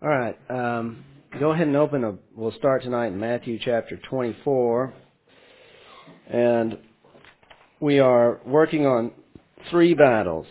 All right. Go ahead and we'll start tonight in Matthew chapter 24. And we are working on three battles.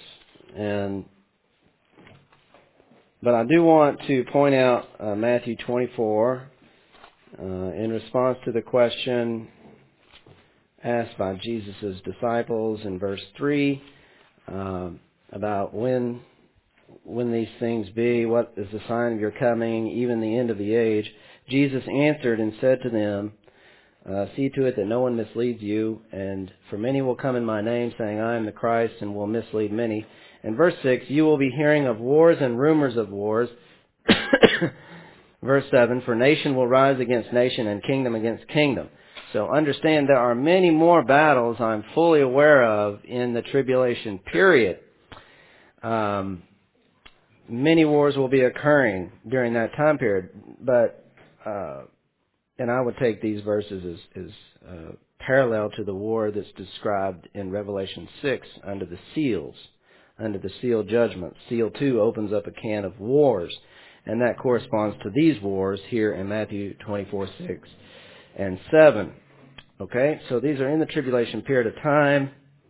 But I do want to point out Matthew 24 in response to the question asked by Jesus' disciples in verse 3 about when these things be, what is the sign of your coming, even the end of the age. Jesus answered and said to them, see to it that no one misleads you, and for many will come in my name, saying, I am the Christ, and will mislead many. In verse 6, you will be hearing of wars and rumors of wars. Verse 7, for nation will rise against nation, and kingdom against kingdom. So understand there are many more battles I'm fully aware of in the tribulation period. Many wars will be occurring during that time period, but and I would take these verses as parallel to the war that's described in Revelation 6 under the seals, under the seal judgment. Seal 2 opens up a can of wars, and that corresponds to these wars here in Matthew 24, 6 and 7. Okay, so these are in the tribulation period of time.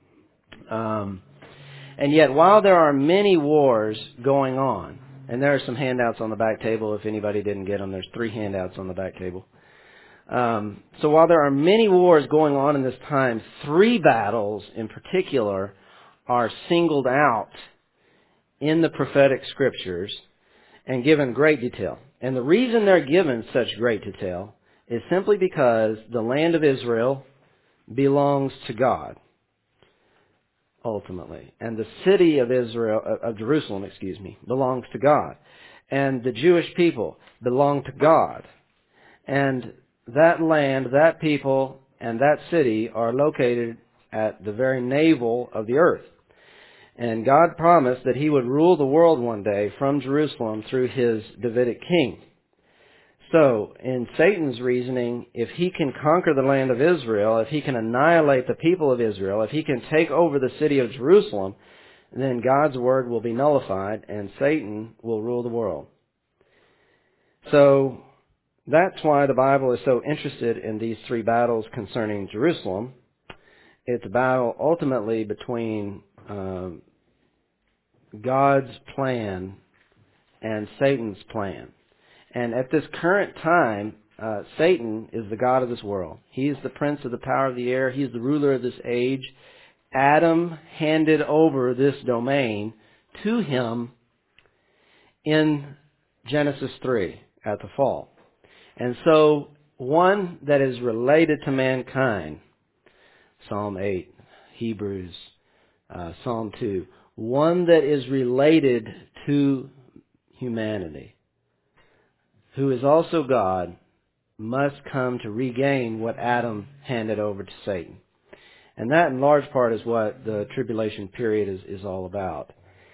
And yet, while there are many wars going on, and there are some handouts on the back table, if anybody didn't get them, there's 3 handouts on the back table. So while there are many wars going on in this time, 3 battles in particular are singled out in the prophetic scriptures and given great detail. And the reason they're given such great detail is simply because the land of Israel belongs to God, ultimately. And the city of Jerusalem, belongs to God. And the Jewish people belong to God. And that land, that people, and that city are located at the very navel of the earth. And God promised that He would rule the world one day from Jerusalem through His Davidic king. So, in Satan's reasoning, if he can conquer the land of Israel, if he can annihilate the people of Israel, if he can take over the city of Jerusalem, then God's word will be nullified and Satan will rule the world. So, that's why the Bible is so interested in these 3 battles concerning Jerusalem. It's a battle ultimately between God's plan and Satan's plan. And at this current time, Satan is the god of this world. He is the prince of the power of the air. He is the ruler of this age. Adam handed over this domain to him in Genesis 3 at the fall. And so one that is related to mankind, Psalm 8, Hebrews, Psalm 2, one that is related to humanity, who is also God, must come to regain what Adam handed over to Satan. And that in large part is what the tribulation period is all about.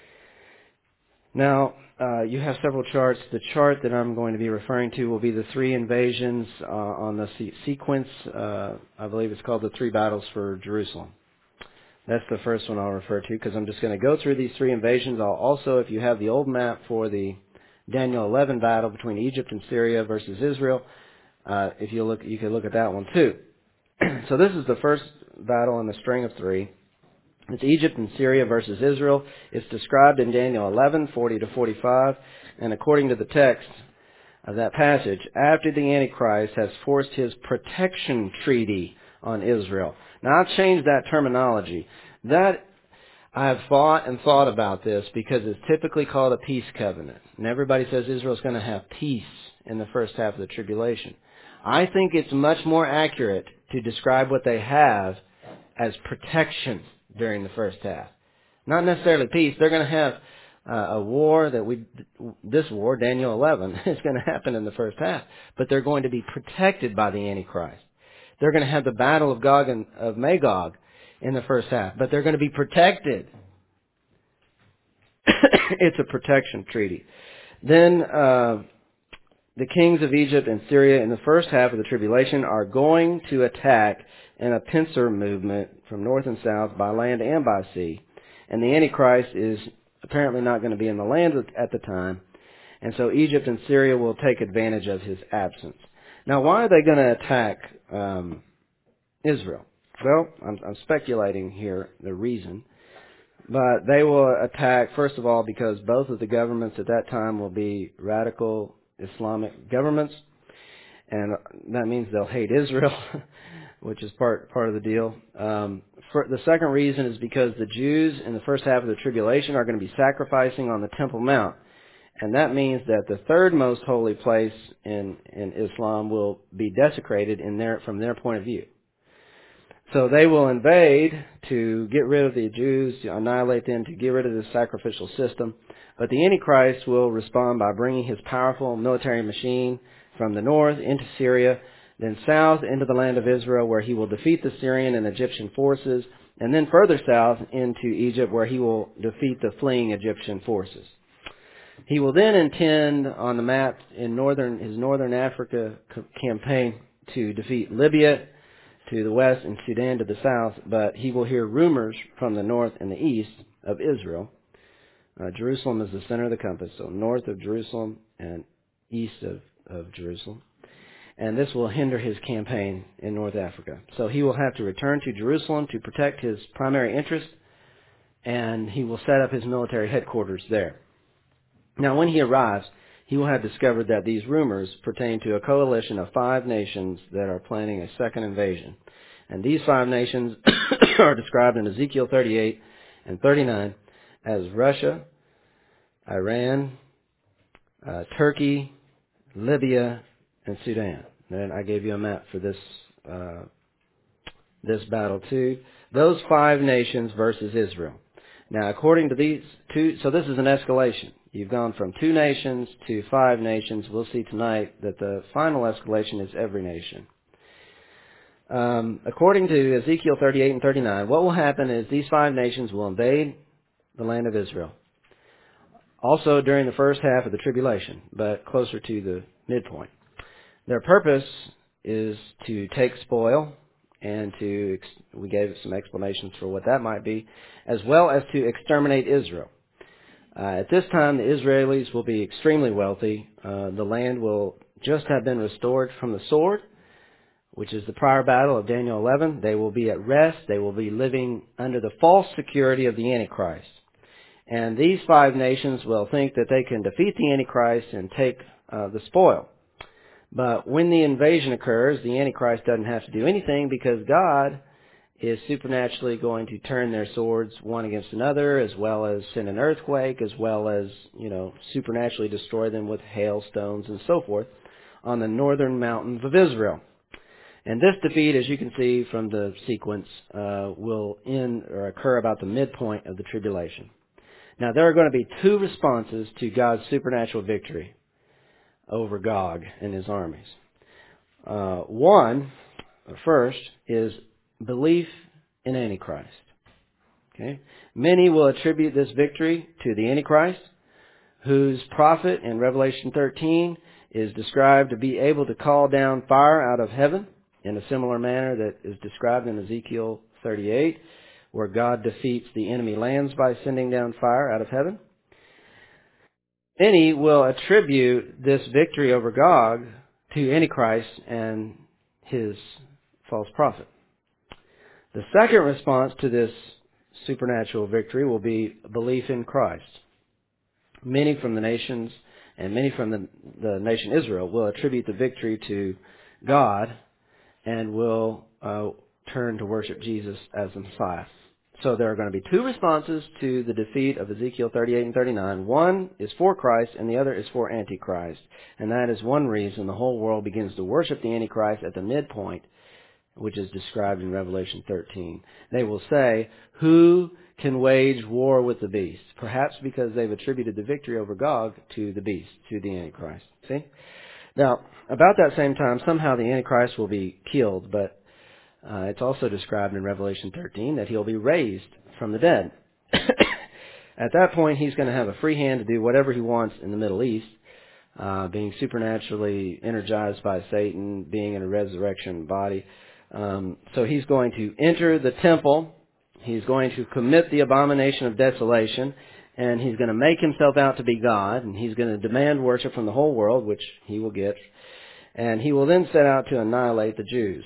Now, you have several charts. The chart that I'm going to be referring to will be the 3 invasions on the sequence. I believe it's called the 3 battles for Jerusalem. That's the first one I'll refer to because I'm just going to go through these 3 invasions. I'll also, if you have the old map for the Daniel 11 battle between Egypt and Syria versus Israel, if you look, you can look at that one too. So this is the first battle in the string of 3. It's Egypt and Syria versus Israel. It's described in Daniel 11, 40 to 45. And according to the text of that passage, after the Antichrist has forced his protection treaty on Israel. Now, I've changed that terminology. That I've thought about this because it's typically called a peace covenant. And everybody says Israel's going to have peace in the first half of the tribulation. I think it's much more accurate to describe what they have as protection during the first half. Not necessarily peace. They're going to have a war this war, Daniel 11, is going to happen in the first half. But they're going to be protected by the Antichrist. They're going to have the battle of Gog and of Magog in the first half. But they're going to be protected. It's a protection treaty. Then the kings of Egypt and Syria in the first half of the tribulation are going to attack in a pincer movement from north and south by land and by sea. And the Antichrist is apparently not going to be in the land at the time. And so Egypt and Syria will take advantage of his absence. Now, why are they going to attack Israel? Well, I'm speculating here the reason. But they will attack, first of all, because both of the governments at that time will be radical Islamic governments. And that means they'll hate Israel, which is part of the deal. The second reason is because the Jews in the first half of the tribulation are going to be sacrificing on the Temple Mount. And that means that the third most holy place in Islam will be desecrated from their point of view. So they will invade to get rid of the Jews, to annihilate them, to get rid of the sacrificial system. But the Antichrist will respond by bringing his powerful military machine from the north into Syria, then south into the land of Israel, where he will defeat the Syrian and Egyptian forces, and then further south into Egypt, where he will defeat the fleeing Egyptian forces. He will then intend on the map in his northern Africa campaign to defeat Libya to the west and Sudan to the south, but he will hear rumors from the north and the east of Israel. Jerusalem is the center of the compass, so north of Jerusalem and east of Jerusalem. And this will hinder his campaign in North Africa. So he will have to return to Jerusalem to protect his primary interest, and he will set up his military headquarters there. Now, when he arrives, he will have discovered that these rumors pertain to a coalition of 5 nations that are planning a second invasion. And these 5 nations are described in Ezekiel 38 and 39 as Russia, Iran, Turkey, Libya, and Sudan. And I gave you a map for this battle too. Those 5 nations versus Israel. Now, according to these 2, so this is an escalation. You've gone from 2 nations to 5 nations. We'll see tonight that the final escalation is every nation. According to Ezekiel 38 and 39, what will happen is these 5 nations will invade the land of Israel. Also during the first half of the tribulation, but closer to the midpoint. Their purpose is to take spoil and we gave some explanations for what that might be, as well as to exterminate Israel. At this time, the Israelis will be extremely wealthy. The land will just have been restored from the sword, which is the prior battle of Daniel 11. They will be at rest. They will be living under the false security of the Antichrist. And these 5 nations will think that they can defeat the Antichrist and take the spoil. But when the invasion occurs, the Antichrist doesn't have to do anything because God is supernaturally going to turn their swords one against another, as well as send an earthquake, as well as, supernaturally destroy them with hailstones and so forth on the northern mountains of Israel. And this defeat, as you can see from the sequence, will end or occur about the midpoint of the tribulation. Now, there are going to be 2 responses to God's supernatural victory over Gog and his armies. First, is belief in Antichrist. Okay? Many will attribute this victory to the Antichrist, whose prophet in Revelation 13 is described to be able to call down fire out of heaven in a similar manner that is described in Ezekiel 38, where God defeats the enemy lands by sending down fire out of heaven. Many will attribute this victory over Gog to Antichrist and his false prophet. The second response to this supernatural victory will be belief in Christ. Many from the nations and many from the nation Israel will attribute the victory to God and will turn to worship Jesus as the Messiah. So there are going to be 2 responses to the defeat of Ezekiel 38 and 39. One is for Christ and the other is for Antichrist. And that is one reason the whole world begins to worship the Antichrist at the midpoint, which is described in Revelation 13. They will say, who can wage war with the beast? Perhaps because they've attributed the victory over Gog to the beast, to the Antichrist. See? Now, about that same time, somehow the Antichrist will be killed, but it's also described in Revelation 13 that he'll be raised from the dead. At that point, he's going to have a free hand to do whatever he wants in the Middle East, being supernaturally energized by Satan, being in a resurrection body. So he's going to enter the temple. He's going to commit the abomination of desolation. and he's going to make himself out to be God, and he's going to demand worship from the whole world, which he will get, and he will then set out to annihilate the Jews.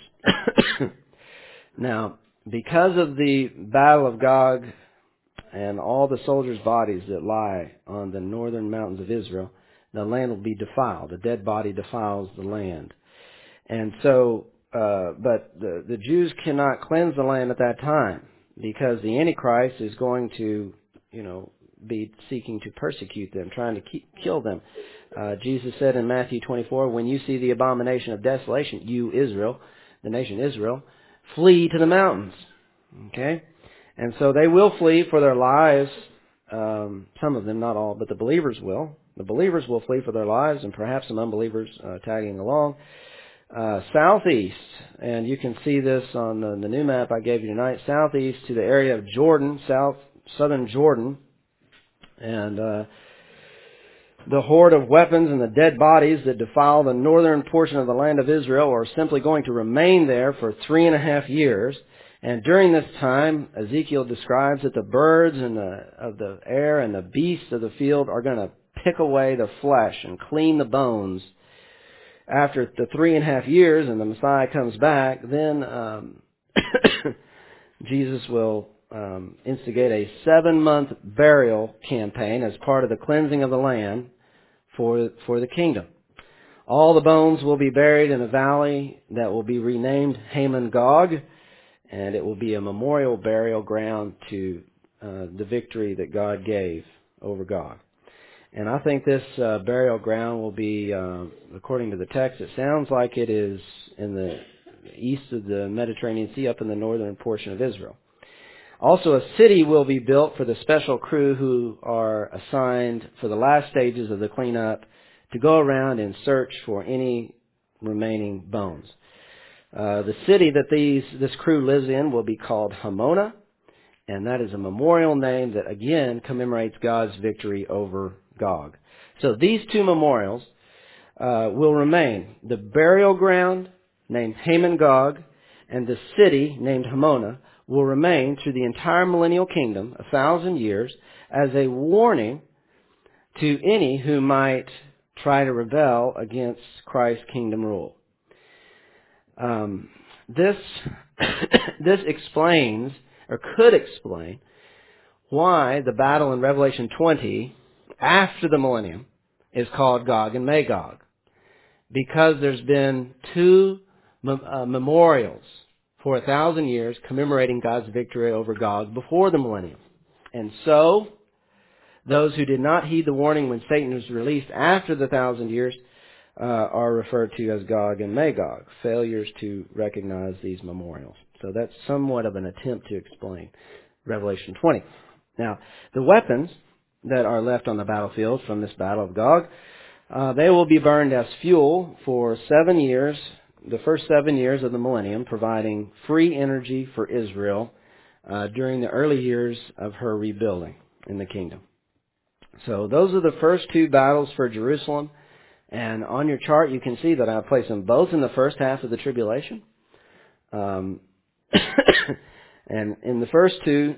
Now, because of the battle of Gog and all the soldiers' bodies that lie on the northern mountains of Israel, the land will be defiled. The dead body defiles the land. And so, but the Jews cannot cleanse the land at that time because the Antichrist is going to, be seeking to persecute them, trying to kill them. Jesus said in Matthew 24, when you see the abomination of desolation, you, Israel, the nation Israel, flee to the mountains. Okay? And so they will flee for their lives. Some of them, not all, but the believers will. The believers will flee for their lives, and perhaps some unbelievers tagging along. Southeast, and you can see this on the new map I gave you tonight, southeast to the area of Jordan, southern Jordan, and the horde of weapons and the dead bodies that defile the northern portion of the land of Israel are simply going to remain there for 3.5 years. And during this time, Ezekiel describes that the birds of the air and the beasts of the field are going to pick away the flesh and clean the bones. After the 3.5 years and the Messiah comes back, then Jesus will instigate a 7-month burial campaign as part of the cleansing of the land for the kingdom. All the bones will be buried in a valley that will be renamed Haman Gog, and it will be a memorial burial ground to the victory that God gave over Gog. And I think this burial ground will be, according to the text, it sounds like it is in the east of the Mediterranean Sea, up in the northern portion of Israel. Also, a city will be built for the special crew who are assigned for the last stages of the cleanup to go around and search for any remaining bones. The city that this crew lives in will be called Hamona, and that is a memorial name that, again, commemorates God's victory over Gog. So these two memorials will remain. The burial ground, named Haman Gog, and the city, named Hamona, will remain through the entire millennial kingdom, 1,000 years, as a warning to any who might try to rebel against Christ's kingdom rule. This explains, or could explain, why the battle in Revelation 20, after the millennium, is called Gog and Magog. Because there's been two memorials for 1,000 years commemorating God's victory over Gog before the millennium. And so, those who did not heed the warning when Satan was released after the 1,000 years are referred to as Gog and Magog, failures to recognize these memorials. So that's somewhat of an attempt to explain Revelation 20. Now, the weapons that are left on the battlefield from this battle of Gog, they will be burned as fuel for 7 years, the first 7 years of the millennium, providing free energy for Israel during the early years of her rebuilding in the kingdom. So those are the first two battles for Jerusalem. And on your chart, you can see that I've placed them both in the first half of the tribulation. And in the first two,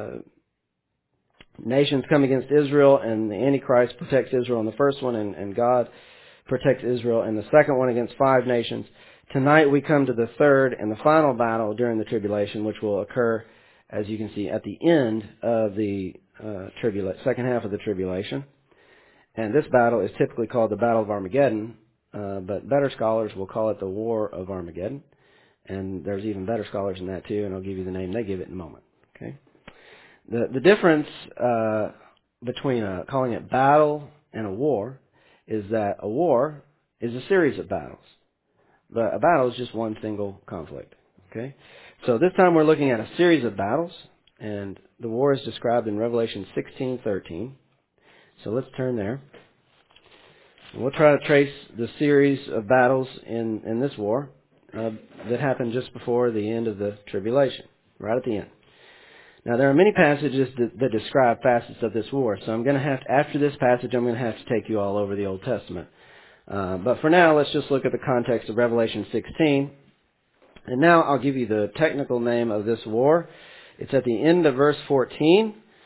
nations come against Israel, and the Antichrist protects Israel in the first one, and God protects Israel in the second one against 5 nations. Tonight we come to the third and the final battle during the tribulation, which will occur, as you can see, at the end of the second half of the tribulation. And this battle is typically called the Battle of Armageddon, but better scholars will call it the War of Armageddon. And there's even better scholars than that too, and I'll give you the name they give it in a moment. Okay. The difference between calling it battle and a war is that a war is a series of battles, but a battle is just one single conflict. Okay. So this time we're looking at a series of battles, and the war is described in Revelation 16:13. So let's turn there. And we'll try to trace the series of battles in this war that happened just before the end of the tribulation, right at the end. Now, there are many passages that describe facets of this war, so I'm going to have to, after this passage, I'm going to have to take you all over the Old Testament. But for now, let's just look at the context of Revelation 16. And now I'll give you the technical name of this war. It's at the end of verse 14.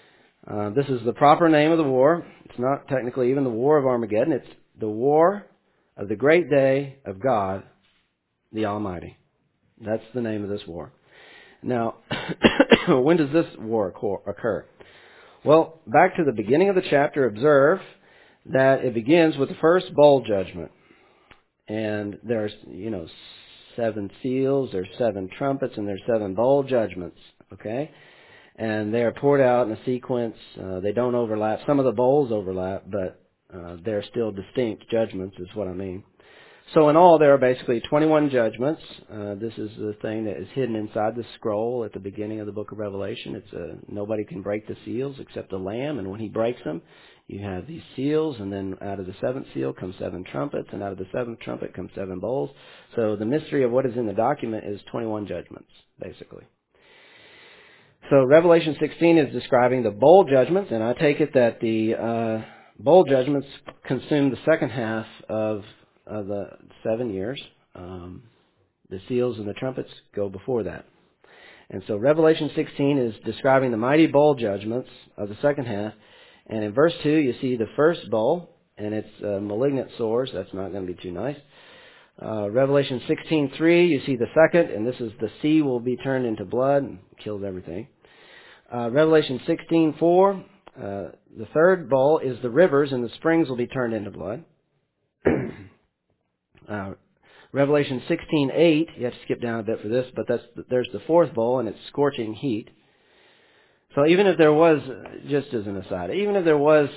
This is the proper name of the war. It's not technically even the War of Armageddon. It's the War of the Great Day of God, the Almighty. That's the name of this war. Now, when does this war occur? Well, back to the beginning of the chapter, observe that it begins with the first bowl judgment. And there's, 7 seals, there's 7 trumpets, and there's 7 bowl judgments, okay? And they are poured out in a sequence. They don't overlap. Some of the bowls overlap, but they're still distinct judgments is what I mean. So in all, there are basically 21 judgments. This is the thing that is hidden inside the scroll at the beginning of the book of Revelation. It's nobody can break the seals except the Lamb, and when he breaks them, you have these seals, and then out of the 7th seal come 7 trumpets, and out of the 7th trumpet come 7 bowls. So the mystery of what is in the document is 21 judgments, basically. So Revelation 16 is describing the bowl judgments, and I take it that the bowl judgments consume the second half of the 7 years. The seals and the trumpets go before that. And so Revelation 16 is describing the mighty bowl judgments of the second half. And in verse 2, you see the first bowl, and it's malignant sores. That's not going to be too nice. Revelation 16:3, you see the second, and this is the sea will be turned into blood and kills everything. Revelation 16:4, the third bowl is the rivers, and the springs will be turned into blood. Revelation 16:8, you have to skip down a bit for this, but there's the fourth bowl, and it's scorching heat. So even if there was, just as an aside, even if there was,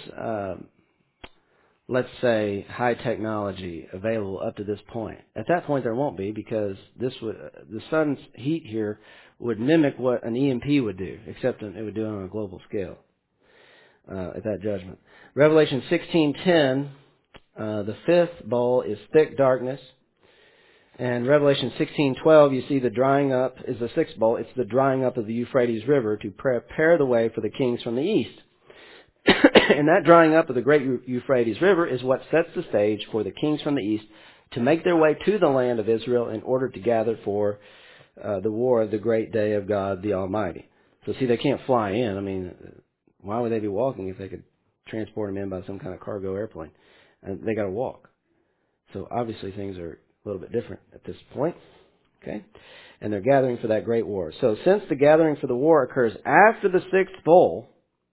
let's say, high technology available up to this point, at that point there won't be, because the sun's heat here would mimic what an EMP would do, except it would do it on a global scale at that judgment. Revelation 16:10, the fifth bowl is thick darkness. And Revelation 16:12, you see the drying up is the sixth bowl. It's the drying up of the Euphrates River to prepare the way for the kings from the east. And that drying up of the great Euphrates River is what sets the stage for the kings from the east to make their way to the land of Israel in order to gather for the war of the great day of God the Almighty. So see, they can't fly in. I mean, why would they be walking if they could transport them in by some kind of cargo airplane? And they got to walk. So obviously things are a little bit different at this point. Okay? And they're gathering for that great war. So since the gathering for the war occurs after the sixth bowl,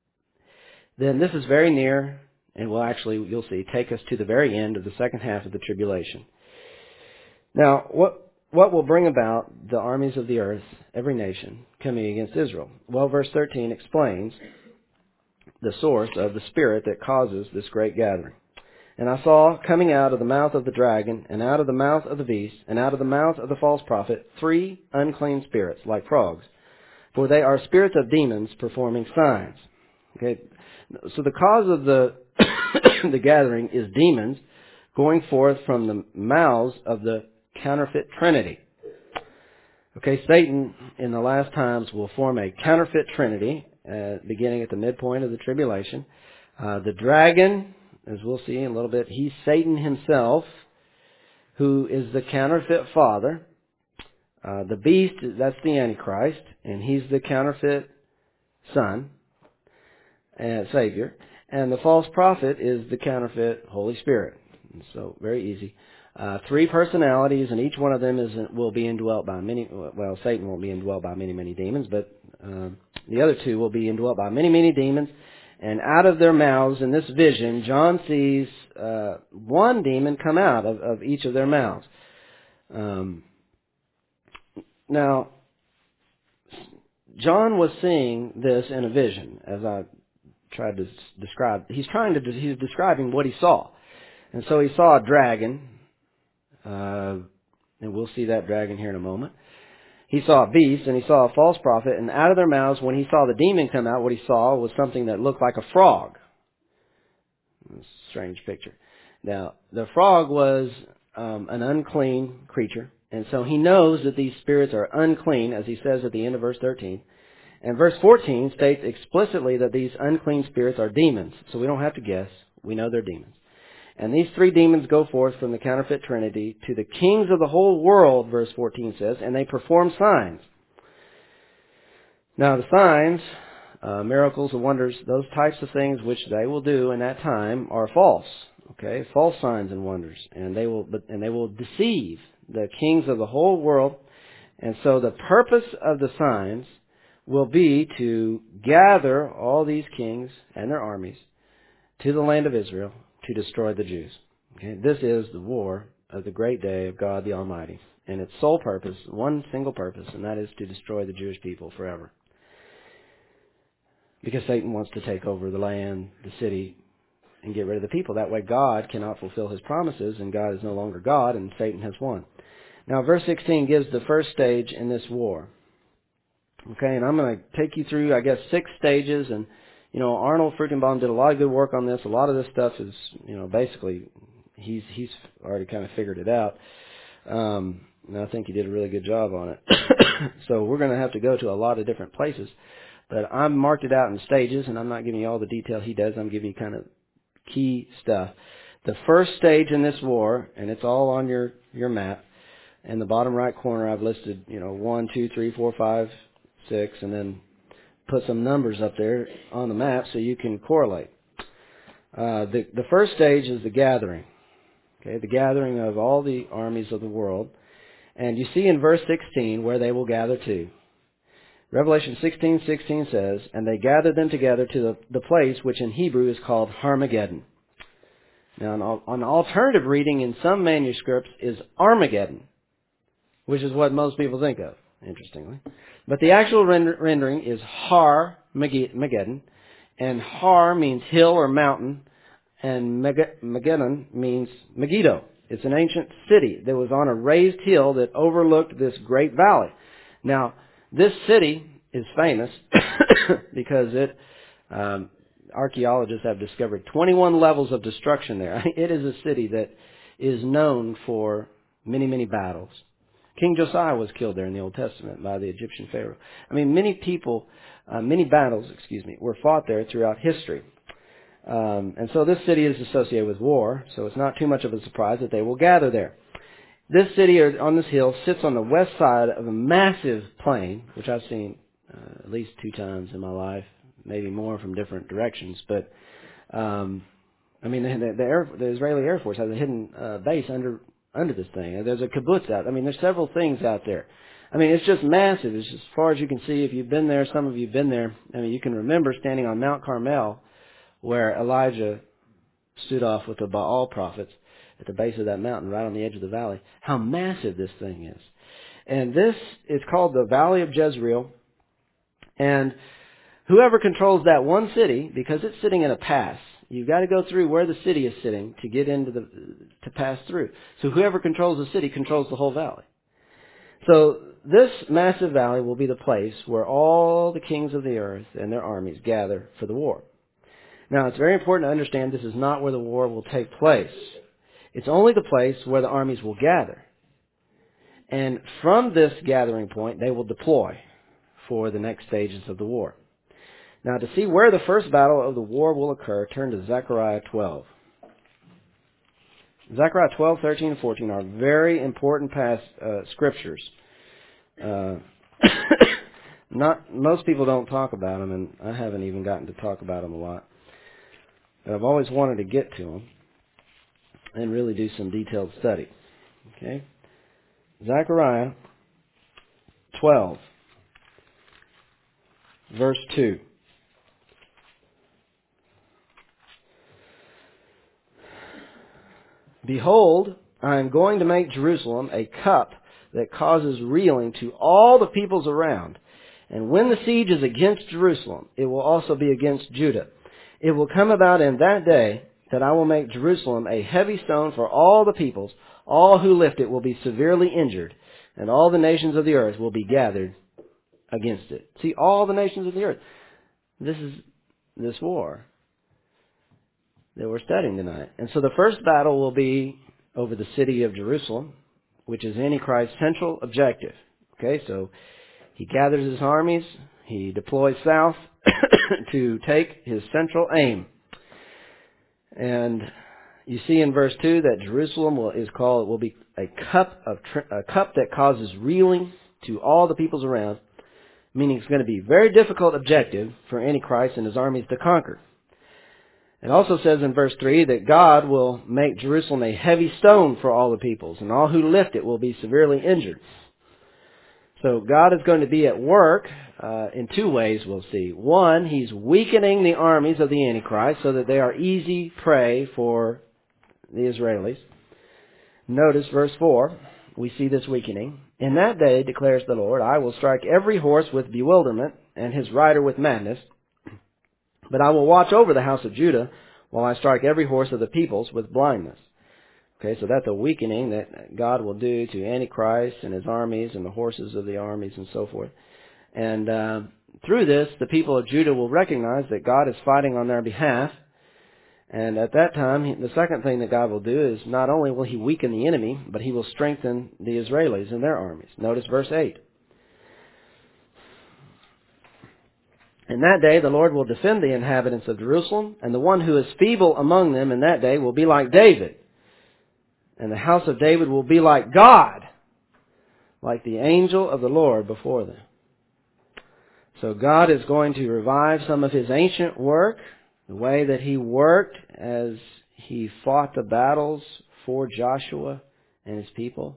then this is very near, and will actually, you'll see, take us to the very end of the second half of the tribulation. Now, what will bring about the armies of the earth, every nation, coming against Israel? Well, verse 13 explains the source of the spirit that causes this great gathering. And I saw coming out of the mouth of the dragon, and out of the mouth of the beast, and out of the mouth of the false prophet, 3 unclean spirits, like frogs. For they are spirits of demons performing signs. Okay, so the cause of the the gathering is demons going forth from the mouths of the counterfeit trinity. Okay, Satan in the last times will form a counterfeit trinity, beginning at the midpoint of the tribulation. The dragon, as we'll see in a little bit, he's Satan himself, who is the counterfeit father. The beast, that's the Antichrist, and he's the counterfeit son and Savior. And the false prophet is the counterfeit Holy Spirit. And so, very easy. 3 personalities, and each one of them will be indwelt by many. Well, Satan won't be indwelt by many, many demons, but the other 2 will be indwelt by many, many demons. And out of their mouths, in this vision, John sees 1 demon come out of each of their mouths. Now, John was seeing this in a vision, as I tried to describe. He's describing what he saw. And so he saw a dragon, and we'll see that dragon here in a moment. He saw a beast, and he saw a false prophet, and out of their mouths, when he saw the demon come out, what he saw was something that looked like a frog. Strange picture. Now, the frog was an unclean creature, and so he knows that these spirits are unclean, as he says at the end of verse 13. And verse 14 states explicitly that these unclean spirits are demons, so we don't have to guess. We know they're demons. And these 3 demons go forth from the counterfeit trinity to the kings of the whole world, verse 14 says, and they perform signs. Now the signs miracles and wonders, those types of things which they will do in that time are false. Okay, false signs and wonders, and they will deceive the kings of the whole world. And so the purpose of the signs will be to gather all these kings and their armies to the land of Israel to destroy the Jews. Okay, this is the war of the great day of God the Almighty, and its sole purpose, one single purpose, and that is to destroy the Jewish people forever. Because Satan wants to take over the land, the city, and get rid of the people. That way God cannot fulfill his promises, and God is no longer God, and Satan has won. Now, verse 16 gives the first stage in this war. Okay, and I'm going to take you through, I guess, 6 stages, and, Arnold Fruchtenbaum did a lot of good work on this. A lot of this stuff is, basically, he's already kind of figured it out. And I think he did a really good job on it. So we're going to have to go to a lot of different places. But I've marked it out in stages, and I'm not giving you all the detail he does. I'm giving you kind of key stuff. The first stage in this war, and it's all on your map, in the bottom right corner I've listed, 1, 2, 3, 4, 5, 6, and then put some numbers up there on the map so you can correlate. The first stage is the gathering. Okay, the gathering of all the armies of the world. And you see in verse 16 where they will gather to. Revelation 16:16 says, "And they gathered them together to the place which in Hebrew is called Harmageddon." Now, an alternative reading in some manuscripts is Armageddon, which is what most people think of, interestingly. But the actual rendering is Har-Mageddon, and Har means hill or mountain, and Mageddon means Megiddo. It's an ancient city that was on a raised hill that overlooked this great valley. Now, this city is famous because archaeologists have discovered 21 levels of destruction there. It is a city that is known for many, many battles. King Josiah was killed there in the Old Testament by the Egyptian Pharaoh. Many battles, were fought there throughout history. And so this city is associated with war, so it's not too much of a surprise that they will gather there. This city on this hill sits on the west side of a massive plain, which I've seen at least 2 times in my life, maybe more from different directions. But, the Israeli Air Force has a hidden base under this thing. There's a kibbutz out. There's several things out there. It's just massive. It's just as far as you can see. If you've been there, some of you have been there. You can remember standing on Mount Carmel where Elijah stood off with the Baal prophets at the base of that mountain, right on the edge of the valley. How massive this thing is. And this is called the Valley of Jezreel. And whoever controls that one city, because it's sitting in a pass, you've got to go through where the city is sitting to get to pass through. So whoever controls the city controls the whole valley. So this massive valley will be the place where all the kings of the earth and their armies gather for the war. Now, it's very important to understand this is not where the war will take place. It's only the place where the armies will gather. And from this gathering point, they will deploy for the next stages of the war. Now, to see where the first battle of the war will occur, turn to Zechariah 12. Zechariah 12, 13, and 14 are very important past scriptures. Most people don't talk about them, and I haven't even gotten to talk about them a lot. But I've always wanted to get to them and really do some detailed study. Okay? Zechariah 12, verse 2. "Behold, I am going to make Jerusalem a cup that causes reeling to all the peoples around. And when the siege is against Jerusalem, it will also be against Judah. It will come about in that day that I will make Jerusalem a heavy stone for all the peoples. All who lift it will be severely injured, and all the nations of the earth will be gathered against it." See, all the nations of the earth. This is this war that we're studying tonight. And so the first battle will be over the city of Jerusalem, which is Antichrist's central objective. Okay, so he gathers his armies, he deploys south to take his central aim. And you see in verse 2 that Jerusalem will be a cup that causes reeling to all the peoples around. meaning it's going to be a very difficult objective for Antichrist and his armies to conquer. It also says in verse 3 that God will make Jerusalem a heavy stone for all the peoples, and all who lift it will be severely injured. So God is going to be at work in two ways, we'll see. One, He's weakening the armies of the Antichrist so that they are easy prey for the Israelis. Notice verse 4, we see this weakening. In that day, declares the Lord, I will strike every horse with bewilderment and his rider with madness, but I will watch over the house of Judah while I strike every horse of the peoples with blindness. Okay, so that's a weakening that God will do to Antichrist and his armies and the horses of the armies and so forth. And through this, the people of Judah will recognize that God is fighting on their behalf. And at that time, the second thing that God will do is not only will He weaken the enemy, but He will strengthen the Israelis and their armies. Notice verse 8. In that day the Lord will defend the inhabitants of Jerusalem, and the one who is feeble among them in that day will be like David. And the house of David will be like God, like the angel of the Lord before them. So God is going to revive some of His ancient work, the way that He worked as He fought the battles for Joshua and his people,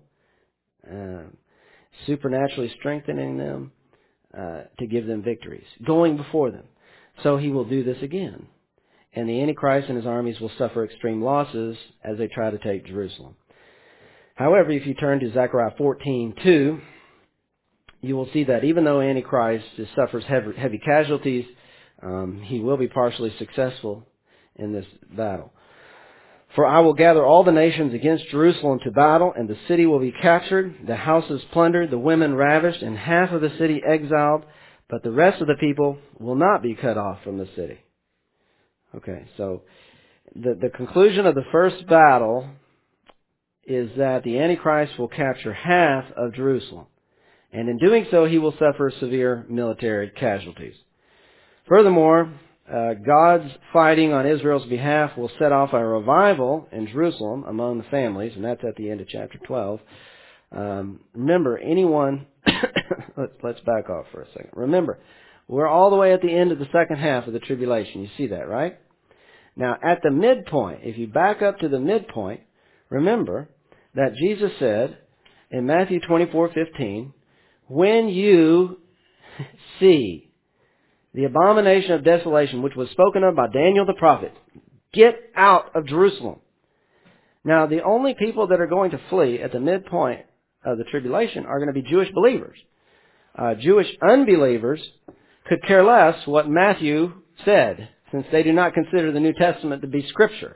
supernaturally strengthening them to give them victories, going before them. So He will do this again. And the Antichrist and his armies will suffer extreme losses as they try to take Jerusalem. However, if you turn to Zechariah 14:2, you will see that even though Antichrist suffers heavy casualties, he will be partially successful in this battle. For I will gather all the nations against Jerusalem to battle, and the city will be captured, the houses plundered, the women ravished, and half of the city exiled, but the rest of the people will not be cut off from the city. Okay, so the conclusion of the first battle is that the Antichrist will capture half of Jerusalem. And in doing so, he will suffer severe military casualties. Furthermore, God's fighting on Israel's behalf will set off a revival in Jerusalem among the families, and that's at the end of chapter 12. Remember, anyone... let's back off for a second. Remember, we're all the way at the end of the second half of the tribulation. You see that, right? Now, at the midpoint, if you back up to the midpoint, remember that Jesus said in Matthew 24:15, when you see the abomination of desolation, which was spoken of by Daniel the prophet, get out of Jerusalem. Now, the only people that are going to flee at the midpoint of the tribulation are going to be Jewish believers. Jewish unbelievers could care less what Matthew said, since they do not consider the New Testament to be Scripture.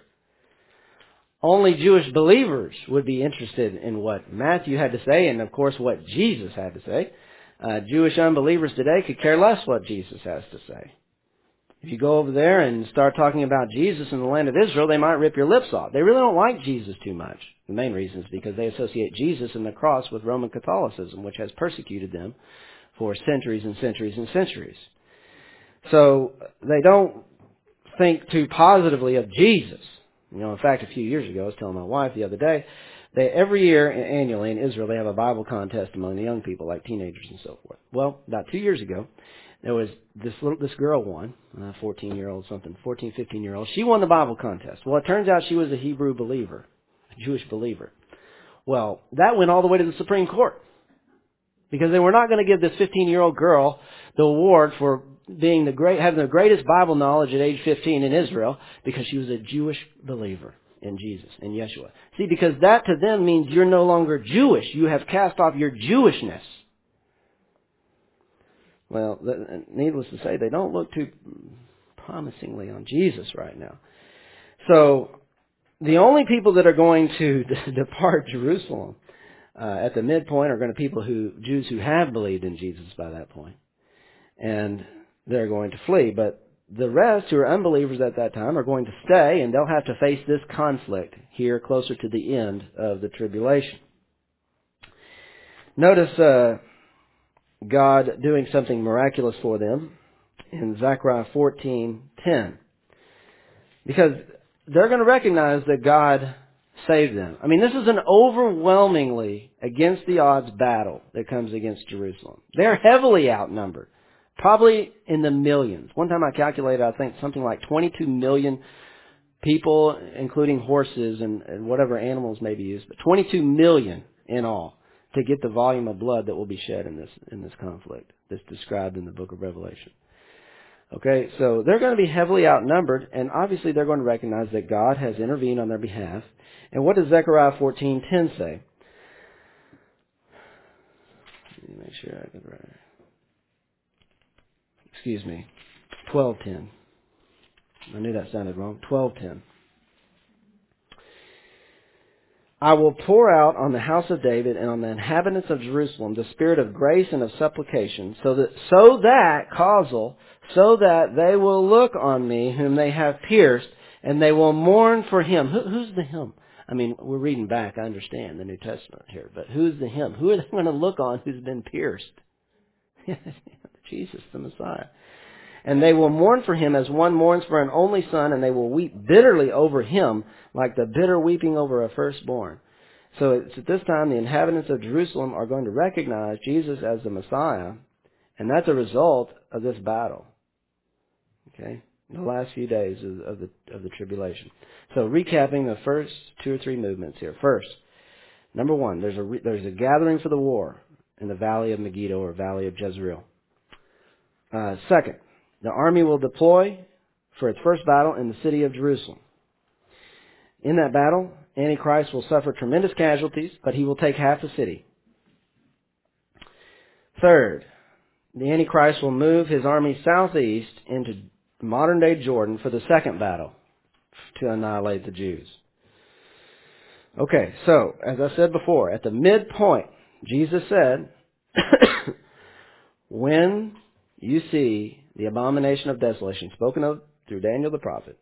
Only Jewish believers would be interested in what Matthew had to say and, of course, what Jesus had to say. Jewish unbelievers today could care less what Jesus has to say. If you go over there and start talking about Jesus in the land of Israel, they might rip your lips off. They really don't like Jesus too much. The main reason is because they associate Jesus and the cross with Roman Catholicism, which has persecuted them for centuries and centuries and centuries. So they don't think too positively of Jesus. You know, in fact, a few years ago, I was telling my wife the other day, every year, annually in Israel, they have a Bible contest among the young people, like teenagers and so forth. Well, about 2 years ago, there was this girl won, 14-year-old something, 14, 15-year-old. She won the Bible contest. Well, it turns out she was a Hebrew believer, a Jewish believer. Well, that went all the way to the Supreme Court, because they were not going to give this 15-year-old girl the award for being having the greatest Bible knowledge at age 15 in Israel, because she was a Jewish believer in Jesus, in Yeshua. See, because that to them means you're no longer Jewish. You have cast off your Jewishness. Well, needless to say, they don't look too promisingly on Jesus right now. So, the only people that are going to depart Jerusalem at the midpoint are going to be Jews who have believed in Jesus by that point. And they're going to flee. But the rest who are unbelievers at that time are going to stay, and they'll have to face this conflict here closer to the end of the tribulation. Notice God doing something miraculous for them in Zechariah 14:10. Because they're going to recognize that God save them. I mean, this is an overwhelmingly against the odds battle that comes against Jerusalem. They're heavily outnumbered, probably in the millions. One time I calculated, I think something like 22 million people, including horses and whatever animals may be used, but 22 million in all to get the volume of blood that will be shed in this conflict that's described in the book of Revelation. Okay, so they're going to be heavily outnumbered, and obviously they're going to recognize that God has intervened on their behalf. And what does Zechariah 14:10 say? Let me make sure I get it right. Excuse me, 12:10. I knew that sounded wrong. 12:10. I will pour out on the house of David and on the inhabitants of Jerusalem the spirit of grace and of supplication, so that they will look on me whom they have pierced, and they will mourn for him. Who's the him? I mean, we're reading back, I understand, the New Testament here, but who's the him? Who are they going to look on who's been pierced? Jesus, the Messiah. And they will mourn for him as one mourns for an only son, and they will weep bitterly over him like the bitter weeping over a firstborn. So it's at this time the inhabitants of Jerusalem are going to recognize Jesus as the Messiah, and that's a result of this battle. Okay? The last few days of the tribulation. So recapping the first 2 or 3 movements here. First, number 1, there's a gathering for the war in the valley of Megiddo or valley of Jezreel. Second, the army will deploy for its first battle in the city of Jerusalem. In that battle, Antichrist will suffer tremendous casualties, but he will take half the city. Third, the Antichrist will move his army southeast into modern-day Jordan for the second battle to annihilate the Jews. Okay, so, as I said before, at the midpoint, Jesus said, when you see the abomination of desolation spoken of through Daniel the prophet,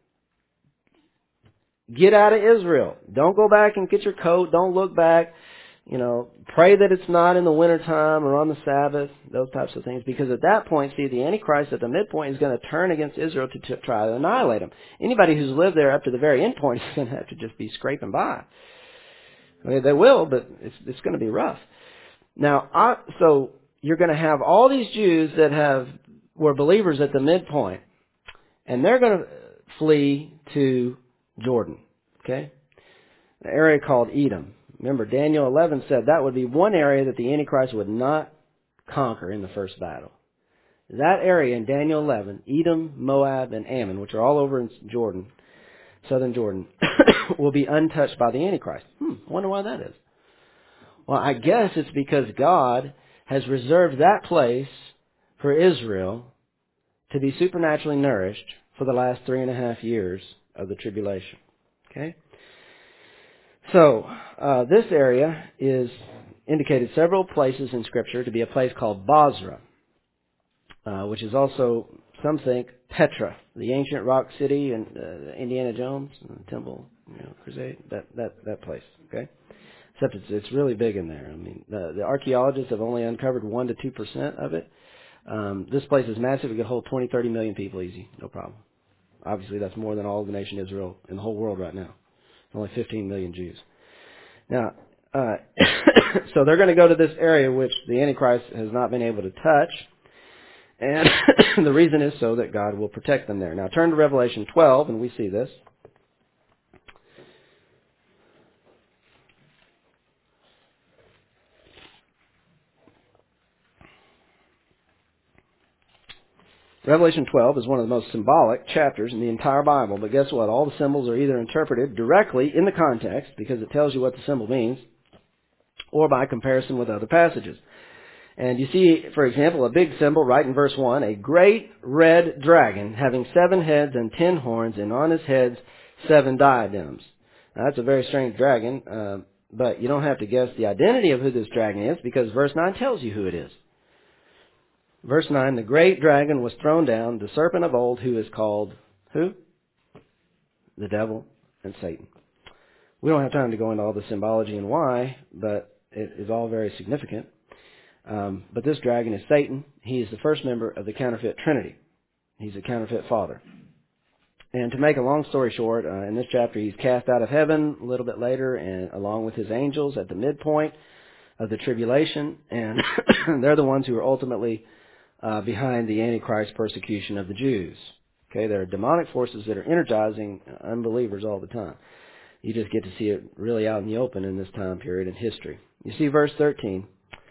get out of Israel. Don't go back and get your coat. Don't look back. Pray that it's not in the wintertime or on the Sabbath, those types of things. Because at that point, see, the Antichrist at the midpoint is going to turn against Israel to try to annihilate them. Anybody who's lived there up to the very end point is going to have to just be scraping by. I mean, they will, but it's going to be rough. Now, so you're going to have all these Jews that were believers at the midpoint, and they're going to flee to Jordan, okay? An area called Edom. Remember, Daniel 11 said that would be one area that the Antichrist would not conquer in the first battle. That area in Daniel 11, Edom, Moab, and Ammon, which are all over in Jordan, southern Jordan, will be untouched by the Antichrist. I wonder why that is. Well, I guess it's because God has reserved that place for Israel to be supernaturally nourished for the last 3.5 years of the tribulation. Okay? So, this area is indicated several places in Scripture to be a place called Bozrah, which is also, some think, Petra, the ancient rock city in Indiana Jones, Temple, Crusade, that place. Okay? Except it's really big in there. I mean, the archaeologists have only uncovered 1 to 2% of it. This place is massive. It could hold 20, 30 million people easy, no problem. Obviously, that's more than all of the nation Israel in the whole world right now. Only 15 million Jews. Now, so they're going to go to this area which the Antichrist has not been able to touch, and the reason is so that God will protect them there. Now, turn to Revelation 12, and we see this. Revelation 12 is one of the most symbolic chapters in the entire Bible, but guess what? All the symbols are either interpreted directly in the context, because it tells you what the symbol means, or by comparison with other passages. And you see, for example, a big symbol right in verse 1, a great red dragon having 7 heads and 10 horns, and on his heads 7 diadems. Now, that's a very strange dragon, but you don't have to guess the identity of who this dragon is, because verse 9 tells you who it is. Verse 9, the great dragon was thrown down, the serpent of old, who is called, who? The devil and Satan. We don't have time to go into all the symbology and why, but it is all very significant. But this dragon is Satan. He is the first member of the counterfeit trinity. He's a counterfeit father. And to make a long story short, in this chapter he's cast out of heaven a little bit later, and along with his angels at the midpoint of the tribulation, and they're the ones who are ultimately behind the Antichrist persecution of the Jews. Okay, there are demonic forces that are energizing unbelievers all the time. You just get to see it really out in the open in this time period in history. You see verse 13.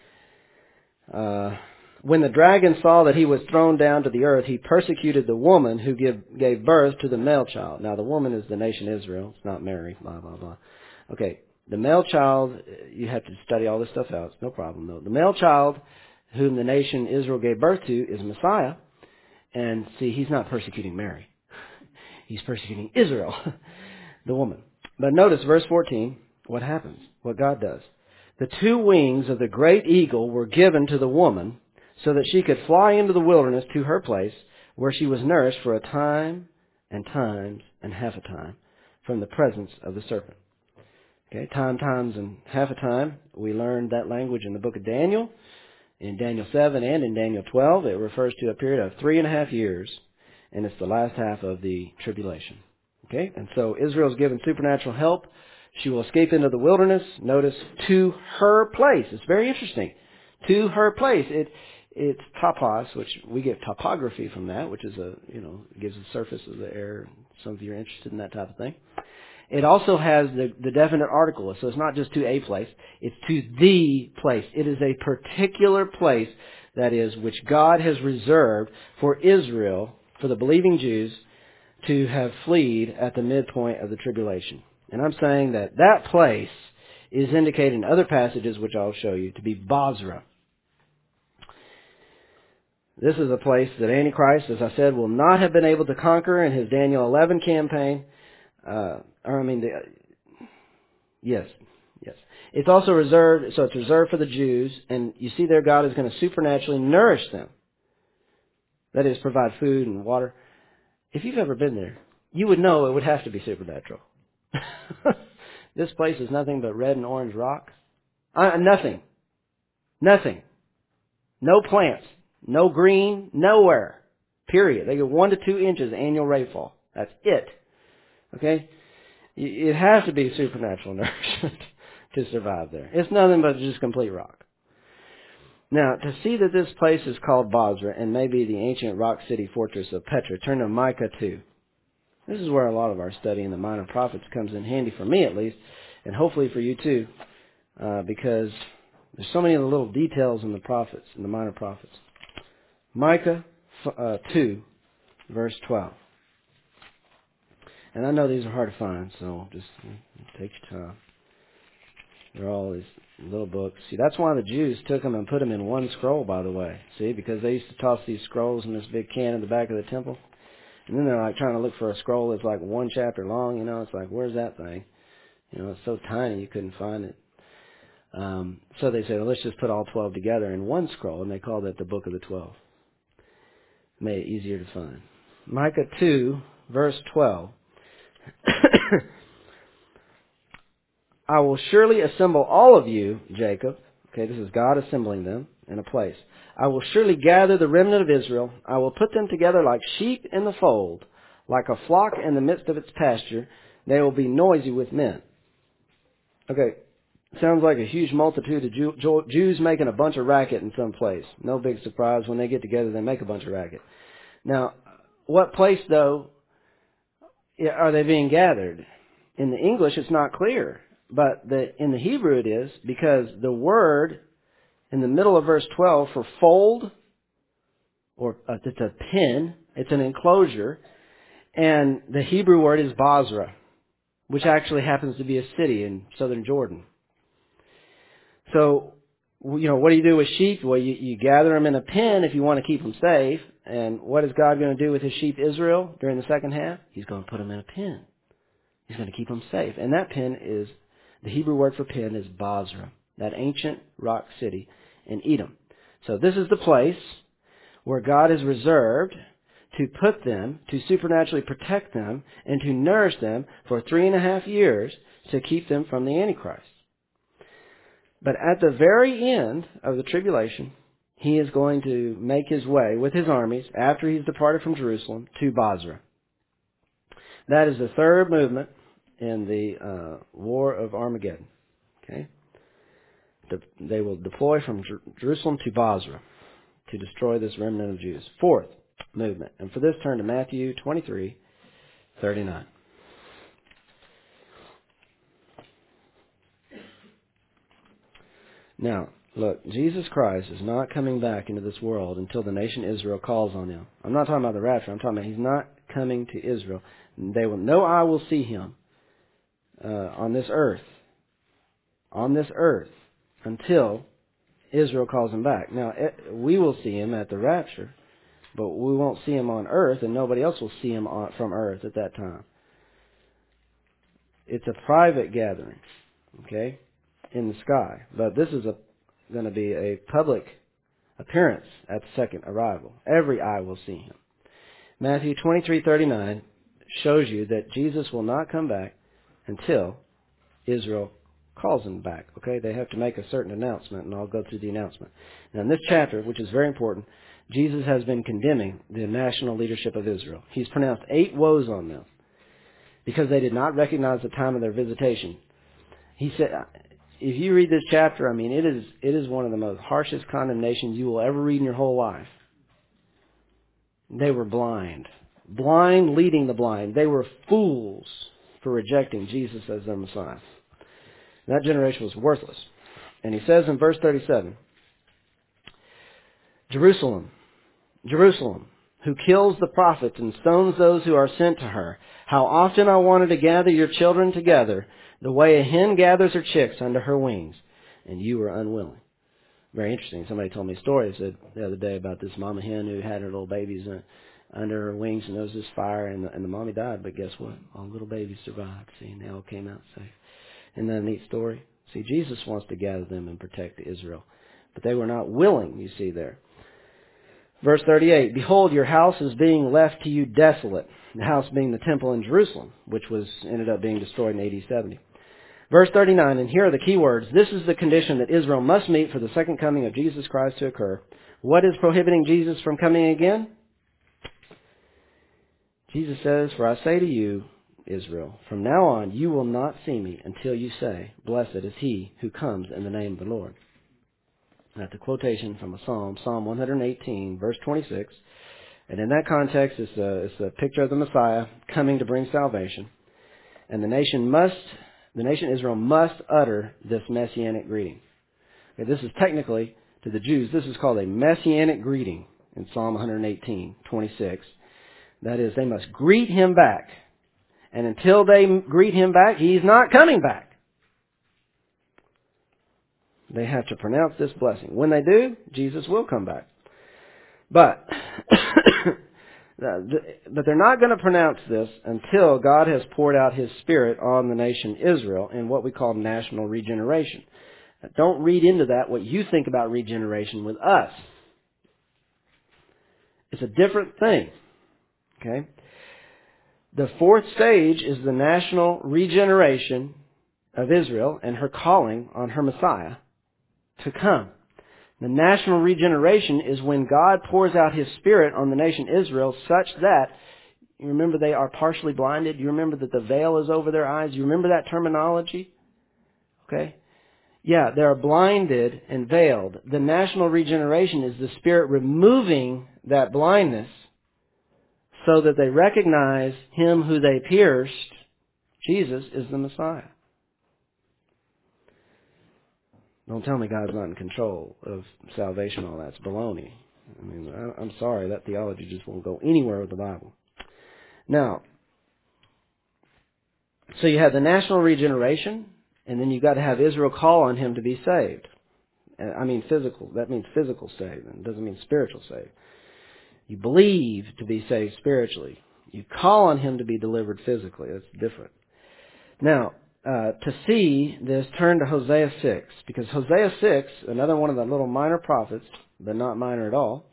When the dragon saw that he was thrown down to the earth, he persecuted the woman who gave birth to the male child. Now, the woman is the nation Israel. It's not Mary, blah, blah, blah. Okay, the male child, you have to study all this stuff out. It's no problem, though. The male child whom the nation Israel gave birth to is Messiah. And see, he's not persecuting Mary. He's persecuting Israel, the woman. But notice verse 14, what happens, what God does. The 2 wings of the great eagle were given to the woman so that she could fly into the wilderness to her place where she was nourished for a time and times and half a time from the presence of the serpent. Okay, times, and half a time. We learned that language in the book of Daniel. In Daniel 7 and in Daniel 12, it refers to a period of 3.5 years, and it's the last half of the tribulation. Okay, and so Israel's given supernatural help. She will escape into the wilderness. Notice, to her place. It's very interesting. To her place. It's topos, which we get topography from that, which is gives the surface of the air. Some of you are interested in that type of thing. It also has the definite article, so it's not just to a place, it's to the place. It is a particular place, that is, which God has reserved for Israel, for the believing Jews, to have fled at the midpoint of the tribulation. And I'm saying that that place is indicated in other passages, which I'll show you, to be Bozrah. This is a place that Antichrist, as I said, will not have been able to conquer in his Daniel 11 campaign. Yes. It's also reserved, so it's reserved for the Jews, and you see there God is going to supernaturally nourish them. That is, provide food and water. If you've ever been there, you would know it would have to be supernatural. This place is nothing but red and orange rock. Nothing. No plants. No green. Nowhere. Period. They get 1 to 2 inches annual rainfall. That's it. Okay? It has to be supernatural nourishment to survive there. It's nothing but just complete rock. Now, to see that this place is called Bozrah and maybe the ancient rock city fortress of Petra, turn to Micah 2. This is where a lot of our study in the Minor Prophets comes in handy, for me at least, and hopefully for you too, because there's so many of the little details in the prophets, in the Minor Prophets. Micah 2, verse 12. And I know these are hard to find, so just take your time. They're all these little books. See, that's why the Jews took them and put them in one scroll, by the way. See, because they used to toss these scrolls in this big can in the back of the temple. And then they're like trying to look for a scroll that's like 1 chapter long, It's like, where's that thing? It's so tiny you couldn't find it. So they said, well, let's just put all 12 together in one scroll, and they called it the Book of the 12. Made it easier to find. Micah 2, verse 12. I will surely assemble all of you, Jacob. Okay, this is God assembling them in a place. I will surely gather the remnant of Israel. I will put them together like sheep in the fold, like a flock in the midst of its pasture. They will be noisy with men. Okay, sounds like a huge multitude of Jews making a bunch of racket in some place. No big surprise. When they get together, they make a bunch of racket. Now, what place, though, are they being gathered? In the English, it's not clear. But in the Hebrew it is, because the word in the middle of verse 12 for fold, or it's a pen, it's an enclosure, and the Hebrew word is Bozrah, which actually happens to be a city in southern Jordan. So, what do you do with sheep? Well, you gather them in a pen if you want to keep them safe. And what is God going to do with his sheep Israel during the second half? He's going to put them in a pen. He's going to keep them safe. And that pen is, the Hebrew word for pen is Bozrah, that ancient rock city in Edom. So this is the place where God is reserved to put them, to supernaturally protect them, and to nourish them for 3.5 years to keep them from the Antichrist. But at the very end of the tribulation, he is going to make his way with his armies, after he's departed from Jerusalem, to Bozrah. That is the third movement in the War of Armageddon. Okay, they will deploy from Jerusalem to Basra to destroy this remnant of Jews. Fourth movement, and for this turn to Matthew 23:39. Now, look, Jesus Christ is not coming back into this world until the nation Israel calls on him. I'm not talking about the rapture. I'm talking about he's not coming to Israel. They will, no eye will see him on this earth, until Israel calls him back. Now, we will see him at the rapture, but we won't see him on earth, and nobody else will see him from earth at that time. It's a private gathering, okay, in the sky. But this is going to be a public appearance at the second arrival. Every eye will see him. Matthew 23:39 shows you that Jesus will not come back until Israel calls him back. Okay, they have to make a certain announcement, and I'll go through the announcement. Now, in this chapter, which is very important, Jesus has been condemning the national leadership of Israel. He's pronounced 8 woes on them because they did not recognize the time of their visitation. He said, if you read this chapter, I mean, it is one of the most harshest condemnations you will ever read in your whole life. They were blind leading the blind. They were fools for rejecting Jesus as their Messiah. That generation was worthless. And he says in verse 37, Jerusalem, Jerusalem, who kills the prophets and stones those who are sent to her, how often I wanted to gather your children together, the way a hen gathers her chicks under her wings, and you were unwilling. Very interesting. Somebody told me a story the other day about this mama hen who had her little babies under her wings, and there was this fire, and the mommy died. But guess what? All the little babies survived. See, and they all came out safe. Isn't that a neat story? See, Jesus wants to gather them and protect Israel, but they were not willing, you see there. Verse 38, behold, your house is being left to you desolate. The house being the temple in Jerusalem, which ended up being destroyed in AD 70. Verse 39, and here are the key words. This is the condition that Israel must meet for the second coming of Jesus Christ to occur. What is prohibiting Jesus from coming again? Jesus says, for I say to you, Israel, from now on you will not see me until you say, blessed is he who comes in the name of the Lord. That's a quotation from a psalm, Psalm 118, verse 26. And in that context, it's a picture of the Messiah coming to bring salvation. And the nation Israel must utter this messianic greeting. Okay, this is technically, to the Jews, this is called a messianic greeting in Psalm 118, 26. That is, they must greet him back. And until they greet him back, he's not coming back. They have to pronounce this blessing. When they do, Jesus will come back. But they're not going to pronounce this until God has poured out his Spirit on the nation Israel in what we call national regeneration. Now, don't read into that what you think about regeneration with us. It's a different thing. Okay? The fourth stage is the national regeneration of Israel and her calling on her Messiah to come. The national regeneration is when God pours out his Spirit on the nation Israel such that, you remember they are partially blinded? You remember that the veil is over their eyes? You remember that terminology? Okay? Yeah, they are blinded and veiled. The national regeneration is the Spirit removing that blindness so that they recognize him who they pierced, Jesus, is the Messiah. Don't tell me God's not in control of salvation. All that's baloney. I mean, I'm sorry, that theology just won't go anywhere with the Bible. Now, so you have the national regeneration, and then you've got to have Israel call on him to be saved. I mean physical. That means physical saved. It doesn't mean spiritual saved. You believe to be saved spiritually. You call on him to be delivered physically. That's different. Now, to see this, turn to Hosea 6. Because Hosea 6, another one of the little minor prophets, but not minor at all.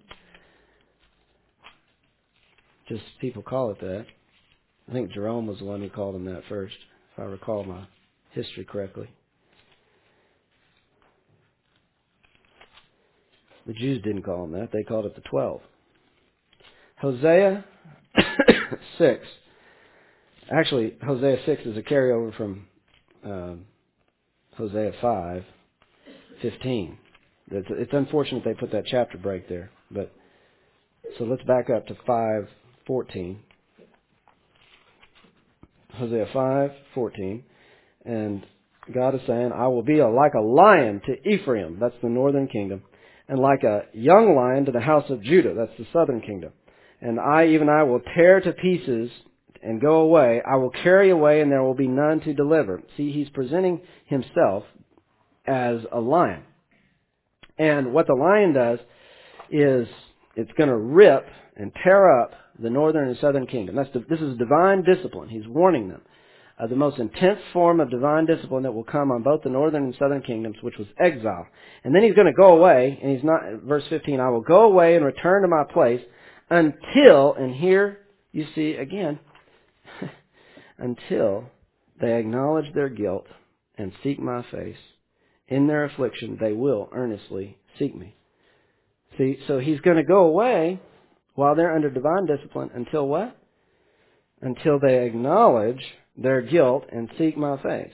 Just people call it that. I think Jerome was the one who called him that first, if I recall my history correctly. The Jews didn't call him that. They called it the 12. Hosea 6. Actually, Hosea 6 is a carryover from Hosea 5:15. It's unfortunate they put that chapter break there. But so let's back up to 5:14. Hosea 5:14. And God is saying, I will be like a lion to Ephraim, that's the northern kingdom, and like a young lion to the house of Judah, that's the southern kingdom. And I will tear to pieces and go away. I will carry away, and there will be none to deliver. See, he's presenting himself as a lion. And what the lion does is it's going to rip and tear up the northern and southern kingdom. This is divine discipline. He's warning them. The most intense form of divine discipline that will come on both the northern and southern kingdoms, which was exile. And then he's going to go away, and he's not, verse 15, I will go away and return to my place until, and here you see again, until they acknowledge their guilt and seek my face. In their affliction they will earnestly seek me. See, so he's going to go away while they're under divine discipline until what? Until they acknowledge their guilt and seek my face.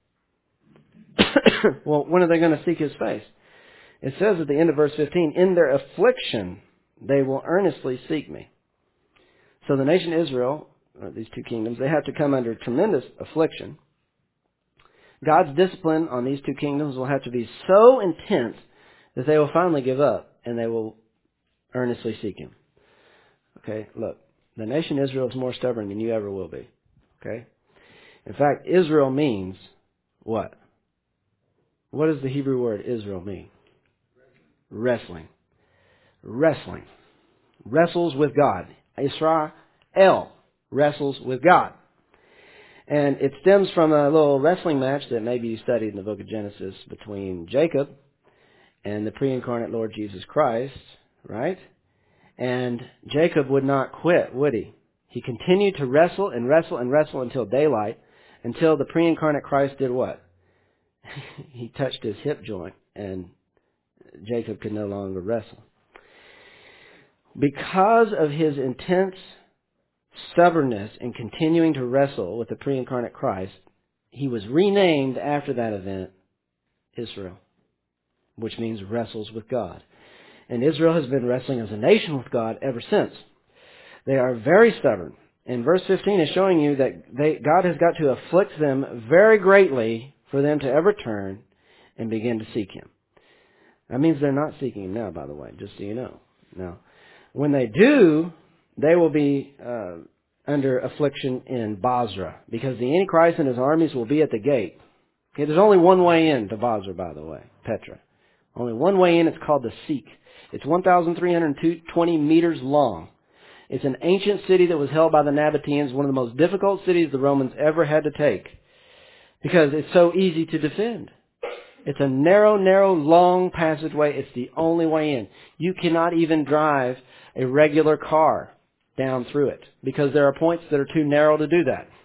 Well, when are they going to seek his face? It says at the end of verse 15, in their affliction they will earnestly seek me. So the nation Israel, these two kingdoms, they have to come under tremendous affliction. God's discipline on these two kingdoms will have to be so intense that they will finally give up and they will earnestly seek him. Okay, look, the nation Israel is more stubborn than you ever will be. Okay? In fact, Israel means what? What does the Hebrew word Israel mean? Wrestling. Wrestling. Wrestles with God. Israel wrestles with God. And it stems from a little wrestling match that maybe you studied in the book of Genesis between Jacob and the pre-incarnate Lord Jesus Christ, right? And Jacob would not quit, would he? He continued to wrestle and wrestle and wrestle until daylight, until the pre-incarnate Christ did what? He touched his hip joint, and Jacob could no longer wrestle. Because of his intense stubbornness in continuing to wrestle with the pre-incarnate Christ, he was renamed after that event Israel, which means wrestles with God. And Israel has been wrestling as a nation with God ever since. They are very stubborn. And verse 15 is showing you that God has got to afflict them very greatly for them to ever turn and begin to seek him. That means they're not seeking him now, by the way, just so you know. Now, when they do, they will be under affliction in Basra, because the Antichrist and his armies will be at the gate. Okay, there's only one way in to Basra, by the way, Petra. Only one way in. It's called the Seek. It's 1,320 meters long. It's an ancient city that was held by the Nabateans, one of the most difficult cities the Romans ever had to take, because it's so easy to defend. It's a narrow, long passageway. It's the only way in. You cannot even drive a regular car down through it, because there are points that are too narrow to do that.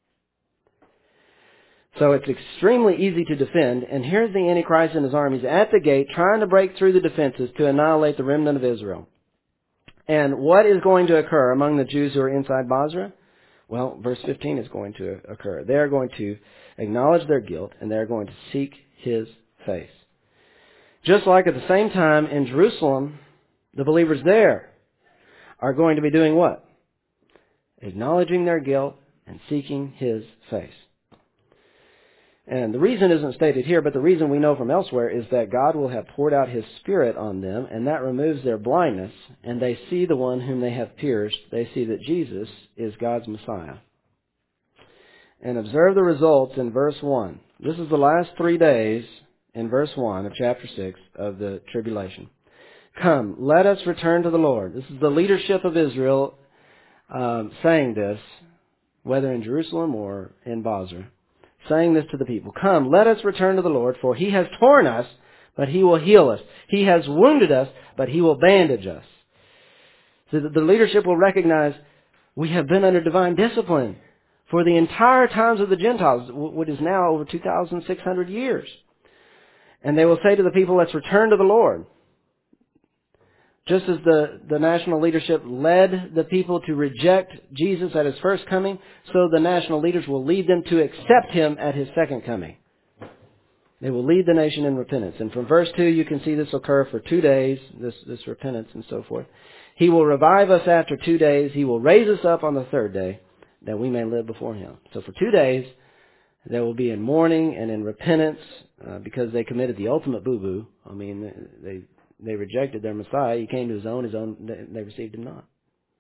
So it's extremely easy to defend, and here's the Antichrist and his armies at the gate trying to break through the defenses to annihilate the remnant of Israel. And what is going to occur among the Jews who are inside Basra? Well, verse 15 is going to occur. They are going to acknowledge their guilt, and they are going to seek his face. Just like at the same time in Jerusalem, the believers there are going to be doing what? Acknowledging their guilt and seeking his face. And the reason isn't stated here, but the reason we know from elsewhere is that God will have poured out his Spirit on them, and that removes their blindness, and they see the one whom they have pierced. They see that Jesus is God's Messiah. And observe the results in verse 1. This is the last 3 days in verse 1 of chapter 6 of the tribulation. Come, let us return to the Lord. This is the leadership of Israel saying this, whether in Jerusalem or in Basra. Saying this to the people. Come, let us return to the Lord, for he has torn us, but he will heal us. He has wounded us, but he will bandage us. So the leadership will recognize we have been under divine discipline for the entire times of the Gentiles, what is now over 2,600 years. And they will say to the people, let's return to the Lord. Just as the national leadership led the people to reject Jesus at His first coming, so the national leaders will lead them to accept Him at His second coming. They will lead the nation in repentance. And from verse 2, you can see this occur for 2 days, this repentance and so forth. He will revive us after 2 days. He will raise us up on the third day, that we may live before Him. So for 2 days, they will be in mourning and in repentance because they committed the ultimate boo-boo. I mean, they rejected their Messiah. He came to His own, they received Him not.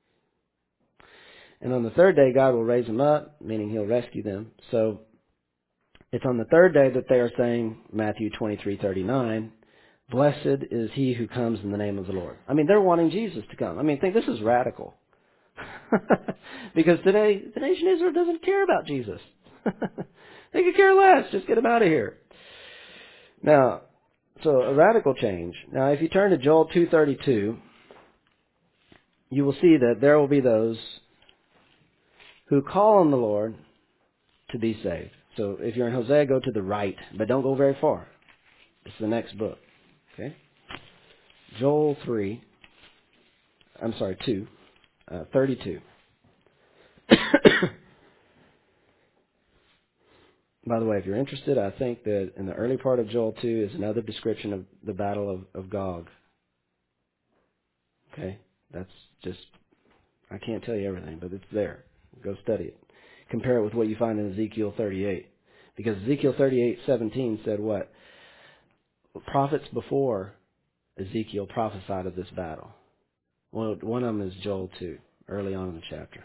And on the third day, God will raise them up, meaning He'll rescue them. So it's on the third day that they are saying, Matthew 23:39, blessed is he who comes in the name of the Lord. I mean, they're wanting Jesus to come. I mean, think this is radical. Because today, the nation of Israel doesn't care about Jesus. They could care less. Just get Him out of here. Now, so a radical change. Now, if you turn to Joel 2:32, you will see that there will be those who call on the Lord to be saved. So if you're in Hosea, go to the right, but don't go very far. It's the next book. Okay? Joel 2:32. By the way, if you're interested, I think that in the early part of Joel 2 is another description of the battle of Gog. Okay? That's just, I can't tell you everything, but it's there. Go study it. Compare it with what you find in Ezekiel 38. Because Ezekiel 38:17 said what? Prophets before Ezekiel prophesied of this battle. Well, one of them is Joel 2, early on in the chapter.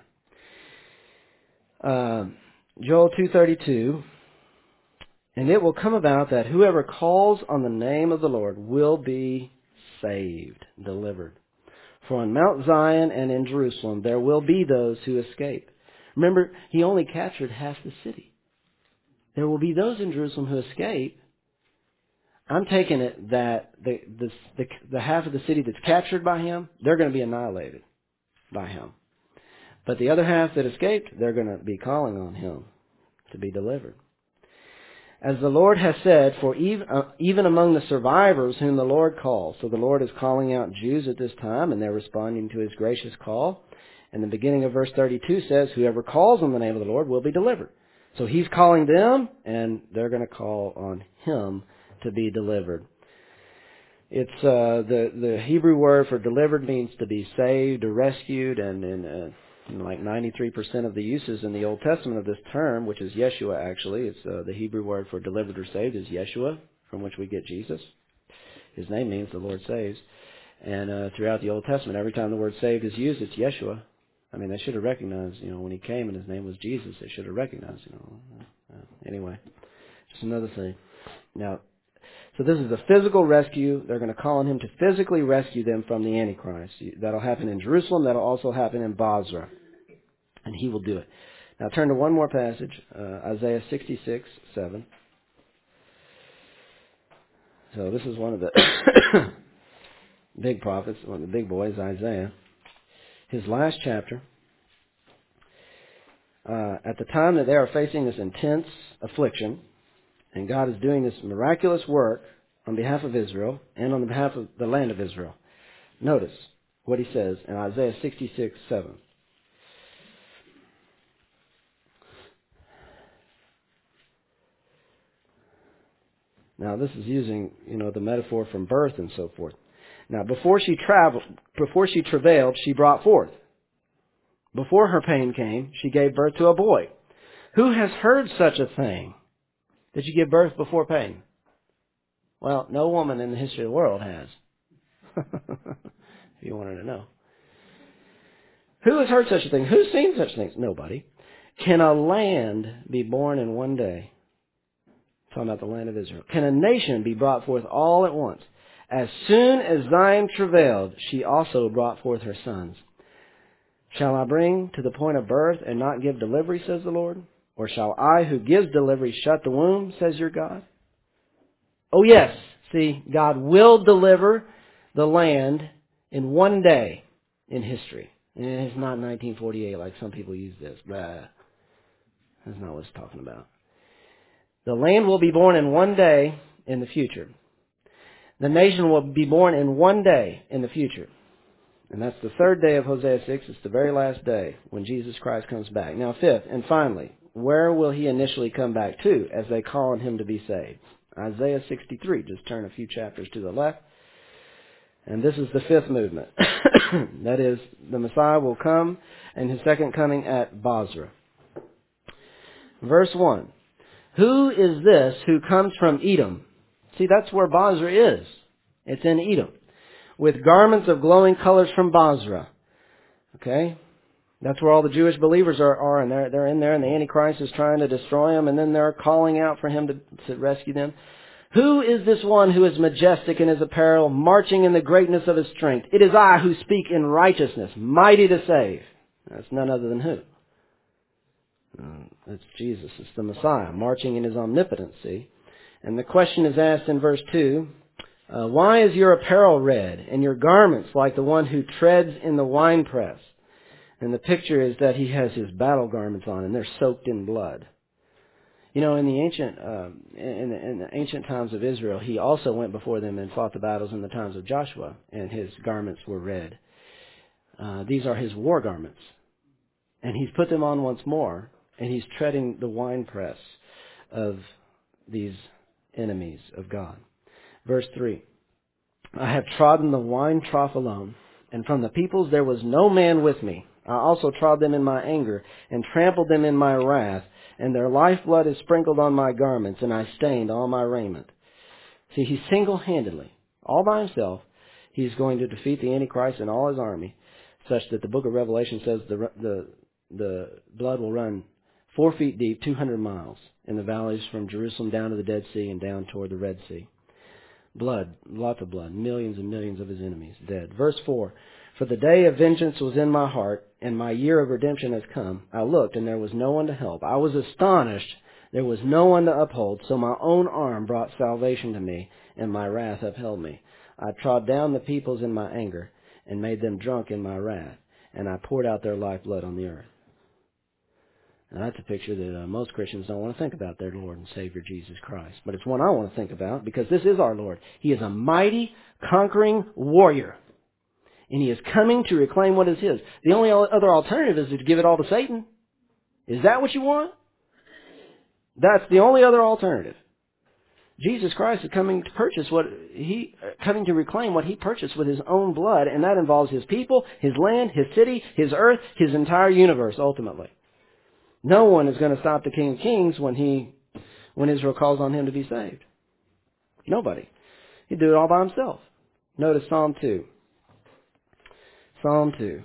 Joel 2:32, and it will come about that whoever calls on the name of the Lord will be saved, delivered. For on Mount Zion and in Jerusalem there will be those who escape. Remember, He only captured half the city. There will be those in Jerusalem who escape. I'm taking it that the half of the city that's captured by Him, they're going to be annihilated by Him. But the other half that escaped, they're going to be calling on Him to be delivered. As the Lord has said, for even among the survivors whom the Lord calls. So the Lord is calling out Jews at this time, and they're responding to His gracious call. And the beginning of verse 32 says, whoever calls on the name of the Lord will be delivered. So He's calling them, and they're going to call on Him to be delivered. It's the Hebrew word for delivered means to be saved or rescued, and like 93% of the uses in the Old Testament of this term, which is Yeshua actually, it's the Hebrew word for delivered or saved is Yeshua, from which we get Jesus. His name means the Lord saves. And throughout the Old Testament, every time the word saved is used, it's Yeshua. I mean, they should have recognized, when He came and His name was Jesus, they should have recognized, Anyway, just another thing. Now, so this is a physical rescue. They're going to call on Him to physically rescue them from the Antichrist. That'll happen in Jerusalem. That'll also happen in Basra. And He will do it. Now turn to one more passage, Isaiah 66:7. So this is one of the big prophets, one of the big boys, Isaiah. His last chapter. At the time that they are facing this intense affliction, and God is doing this miraculous work on behalf of Israel and on behalf of the land of Israel. Notice what He says in Isaiah 66:7. Now this is using, the metaphor from birth and so forth. Now before she travailed, she brought forth. Before her pain came, she gave birth to a boy. Who has heard such a thing? Did you give birth before pain? Well, no woman in the history of the world has. If you wanted to know. Who has heard such a thing? Who's seen such things? Nobody. Can a land be born in one day? Talking about the land of Israel. Can a nation be brought forth all at once? As soon as Zion travailed, she also brought forth her sons. Shall I bring to the point of birth and not give delivery, says the Lord? Or shall I who gives delivery shut the womb, says your God? Oh yes, see, God will deliver the land in one day in history. And it's not 1948 like some people use this. That's not what it's talking about. The land will be born in one day in the future. The nation will be born in one day in the future. And that's the third day of Hosea 6. It's the very last day when Jesus Christ comes back. Now, fifth and finally, where will he initially come back to as they call on him to be saved? Isaiah 63. Just turn a few chapters to the left. And this is the fifth movement. That is, the Messiah will come and his second coming at Bozrah. Verse 1. Who is this who comes from Edom? See, that's where Bozrah is. It's in Edom. With garments of glowing colors from Bozrah. Okay? That's where all the Jewish believers are, and they're in there, and the Antichrist is trying to destroy them, and then they're calling out for him to rescue them. Who is this one who is majestic in his apparel, marching in the greatness of his strength? It is I who speak in righteousness, mighty to save. That's none other than who? It's Jesus. It's the Messiah, marching in his omnipotency. And the question is asked in verse 2, why is your apparel red, and your garments like the one who treads in the winepress? And the picture is that he has his battle garments on, and they're soaked in blood. You know, in the ancient times of Israel, he also went before them and fought the battles in the times of Joshua, and his garments were red. These are his war garments. And he's put them on once more, and he's treading the winepress of these enemies of God. Verse 3, I have trodden the wine trough alone, and from the peoples there was no man with me. I also trod them in my anger, and trampled them in my wrath, and their lifeblood is sprinkled on my garments, and I stained all my raiment. See, he single-handedly, all by himself, he's going to defeat the Antichrist and all his army, such that the book of Revelation says the blood will run 4 feet deep, 200 miles, in the valleys from Jerusalem down to the Dead Sea and down toward the Red Sea. Blood, lots of blood, millions and millions of his enemies dead. Verse 4, for the day of vengeance was in my heart, and my year of redemption has come. I looked, and there was no one to help. I was astonished. There was no one to uphold, so my own arm brought salvation to me, and my wrath upheld me. I trod down the peoples in my anger, and made them drunk in my wrath, and I poured out their lifeblood on the earth. Now, that's a picture that most Christians don't want to think about their Lord and Savior Jesus Christ. But it's one I want to think about, because this is our Lord. He is a mighty, conquering warrior. And he is coming to reclaim what is his. The only other alternative is to give it all to Satan. Is that what you want? That's the only other alternative. Jesus Christ is coming to reclaim what he purchased with his own blood, and that involves his people, his land, his city, his earth, his entire universe, ultimately. No one is going to stop the King of Kings when Israel calls on him to be saved. Nobody. He'd do it all by himself. Notice Psalm 2. Psalm 2.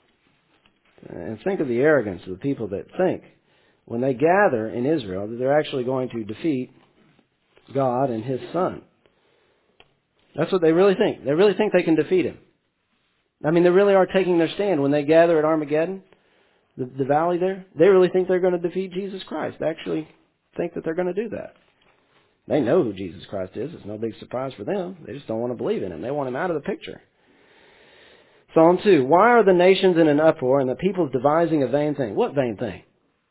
And think of the arrogance of the people that think when they gather in Israel that they're actually going to defeat God and his Son. That's what they really think. They really think they can defeat him. I mean, they really are taking their stand when they gather at Armageddon, the valley there. They really think they're going to defeat Jesus Christ. They actually think that they're going to do that. They know who Jesus Christ is. It's no big surprise for them. They just don't want to believe in him. They want him out of the picture. Psalm 2. Why are the nations in an uproar and the peoples devising a vain thing? What vain thing?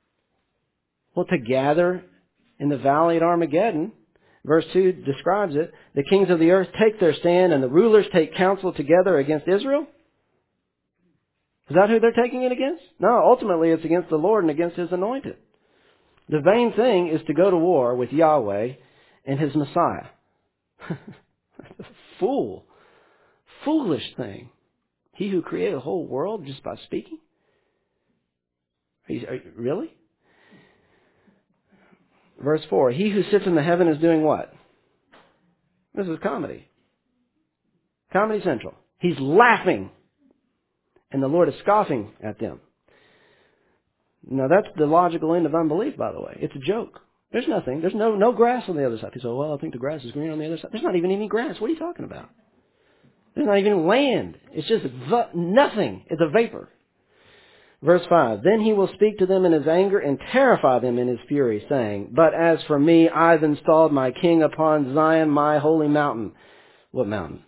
Well, to gather in the valley at Armageddon. Verse 2 describes it. The kings of the earth take their stand and the rulers take counsel together against Israel. Is that who they're taking it against? No, ultimately it's against the Lord and against his anointed. The vain thing is to go to war with Yahweh and his Messiah. Foolish thing. He who created the whole world just by speaking? Really? Verse 4, he who sits in the heaven is doing what? This is comedy. Comedy Central. He's laughing. And the Lord is scoffing at them. Now that's the logical end of unbelief, by the way. It's a joke. There's nothing. There's no grass on the other side. People say, well, I think the grass is green on the other side. There's not even any grass. What are you talking about? There's not even land. It's just nothing. It's a vapor. Verse 5, then he will speak to them in his anger and terrify them in his fury, saying, but as for me, I've installed my king upon Zion, my holy mountain. What mountain?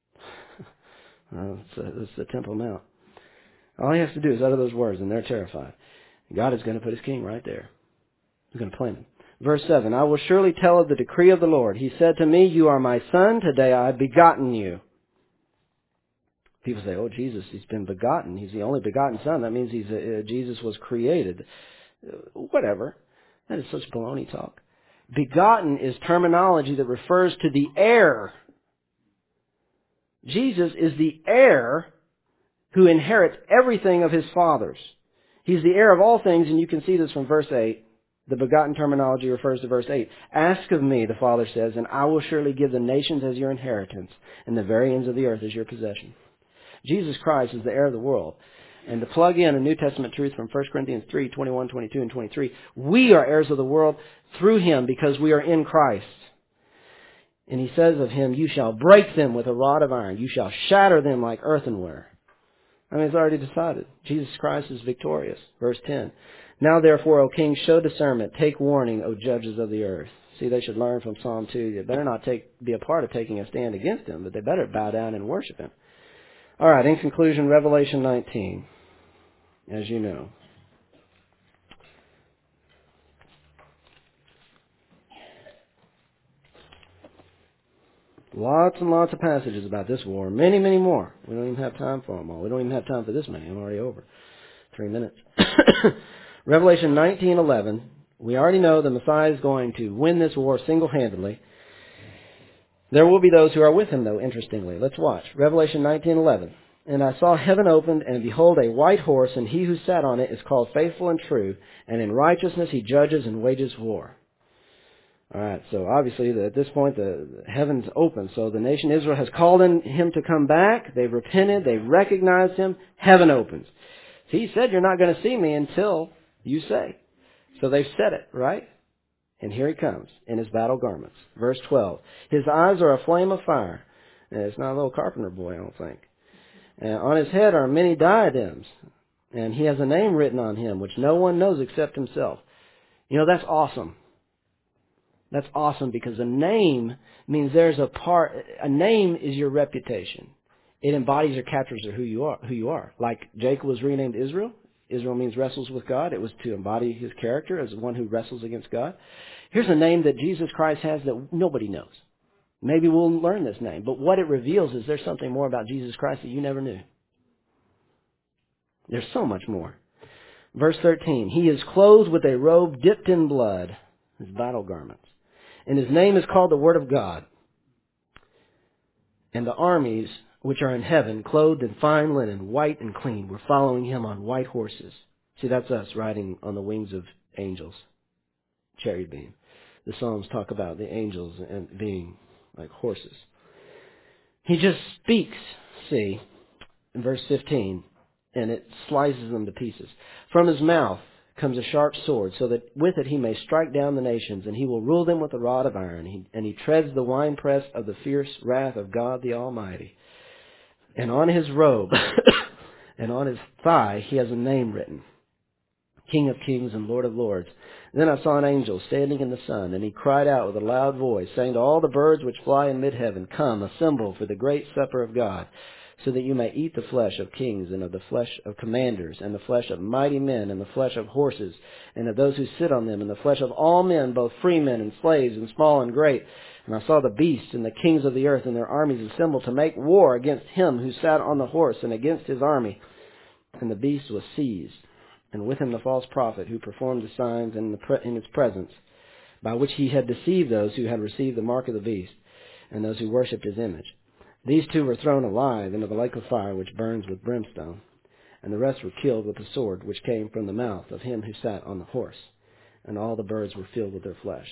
It's the Temple Mount. All he has to do is utter those words, and they're terrified. God is going to put his king right there. He's going to plant him. Verse 7, I will surely tell of the decree of the Lord. He said to me, you are my son, today I have begotten you. People say, oh, Jesus, he's been begotten. He's the only begotten Son. That means Jesus was created. Whatever. That is such baloney talk. Begotten is terminology that refers to the heir. Jesus is the heir who inherits everything of his Father's. He's the heir of all things, and you can see this from verse 8. The begotten terminology refers to verse 8. Ask of me, the Father says, and I will surely give the nations as your inheritance, and the very ends of the earth as your possession. Jesus Christ is the heir of the world. And to plug in a New Testament truth from 1 Corinthians 3, 21, 22, and 23, we are heirs of the world through him because we are in Christ. And he says of him, you shall break them with a rod of iron. You shall shatter them like earthenware. I mean, it's already decided. Jesus Christ is victorious. Verse 10. Now therefore, O kings, show discernment. Take warning, O judges of the earth. See, they should learn from Psalm 2. They better not be a part of taking a stand against him, but they better bow down and worship him. All right, in conclusion, Revelation 19, as you know. Lots and lots of passages about this war. Many, many more. We don't even have time for them all. We don't even have time for this many. I'm already over 3 minutes. Revelation 19:11. We already know the Messiah is going to win this war single-handedly. There will be those who are with him, though, interestingly. Let's watch. Revelation 19:11. And I saw heaven opened, and behold, a white horse, and he who sat on it is called Faithful and True, and in righteousness he judges and wages war. All right, so obviously at this point the heavens open. So the nation Israel has called in him to come back. They've repented. They've recognized him. Heaven opens. So he said, you're not going to see me until you say. So they've said it, right? And here he comes in his battle garments. Verse 12. His eyes are a flame of fire. And it's not a little carpenter boy, I don't think. And on his head are many diadems. And he has a name written on him, which no one knows except himself. You know, that's awesome. That's awesome because a name means there's a name is your reputation. It embodies or captures who you are. Like Jacob was renamed Israel. Israel means wrestles with God. It was to embody his character as one who wrestles against God. Here's a name that Jesus Christ has that nobody knows. Maybe we'll learn this name. But what it reveals is there's something more about Jesus Christ that you never knew. There's so much more. Verse 13. He is clothed with a robe dipped in blood, his battle garments. And his name is called the Word of God. And the armies which are in heaven, clothed in fine linen, white and clean, were following him on white horses. See, that's us riding on the wings of angels. Cherubim. The Psalms talk about the angels and being like horses. He just speaks, see, in verse 15, and it slices them to pieces. From his mouth comes a sharp sword, so that with it he may strike down the nations, and he will rule them with a rod of iron, and he treads the winepress of the fierce wrath of God the Almighty. And on his robe and on his thigh he has a name written, King of Kings and Lord of Lords. Then I saw an angel standing in the sun, and he cried out with a loud voice, saying to all the birds which fly in mid-heaven, Come, assemble for the great supper of God, so that you may eat the flesh of kings, and of the flesh of commanders, and the flesh of mighty men, and the flesh of horses, and of those who sit on them, and the flesh of all men, both free men and slaves, and small and great. And I saw the beast and the kings of the earth and their armies assembled to make war against him who sat on the horse and against his army. And the beast was seized, and with him the false prophet who performed the signs in his presence, by which he had deceived those who had received the mark of the beast, and those who worshipped his image. These two were thrown alive into the lake of fire which burns with brimstone, and the rest were killed with the sword which came from the mouth of him who sat on the horse, and all the birds were filled with their flesh.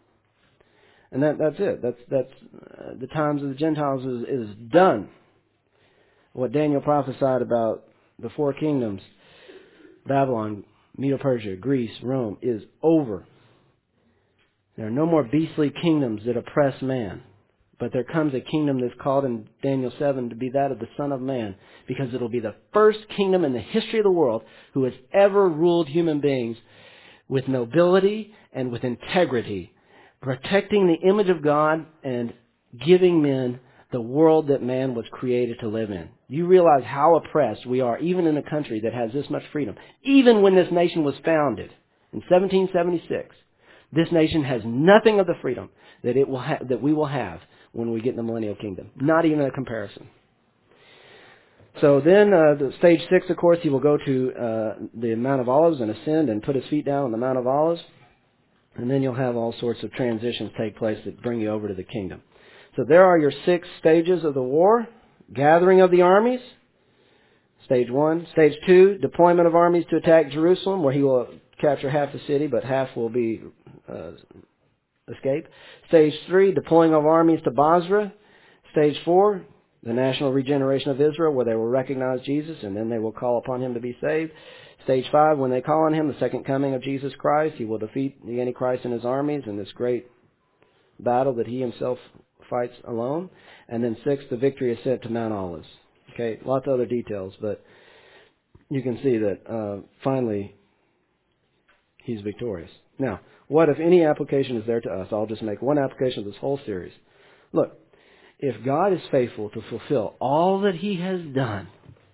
And that's it. That's the times of the Gentiles is done. What Daniel prophesied about the four kingdoms, Babylon, Medo-Persia, Greece, Rome, is over. There are no more beastly kingdoms that oppress man. But there comes a kingdom that's called in Daniel 7 to be that of the Son of Man, because it'll be the first kingdom in the history of the world who has ever ruled human beings with nobility and with integrity, protecting the image of God and giving men the world that man was created to live in. You realize how oppressed we are, even in a country that has this much freedom. Even when this nation was founded in 1776, this nation has nothing of the freedom that that we will have when we get in the millennial kingdom. Not even a comparison. So then, the stage 6, of course, he will go to the Mount of Olives and ascend and put his feet down on the Mount of Olives. And then you'll have all sorts of transitions take place that bring you over to the kingdom. So there are your 6 stages of the war. Gathering of the armies, stage 1. Stage 2, deployment of armies to attack Jerusalem, where he will capture half the city, but half will be escape. Stage 3, deploying of armies to Basra. Stage 4, the national regeneration of Israel, where they will recognize Jesus, and then they will call upon him to be saved. Stage 5, when they call on him, the second coming of Jesus Christ, he will defeat the Antichrist and his armies in this great battle that he himself fights alone. And then 6, the victory ascent to Mount Olives. Okay, lots of other details, but you can see that finally he's victorious. Now, what if any application is there to us? I'll just make one application of this whole series. Look, if God is faithful to fulfill all that he has done,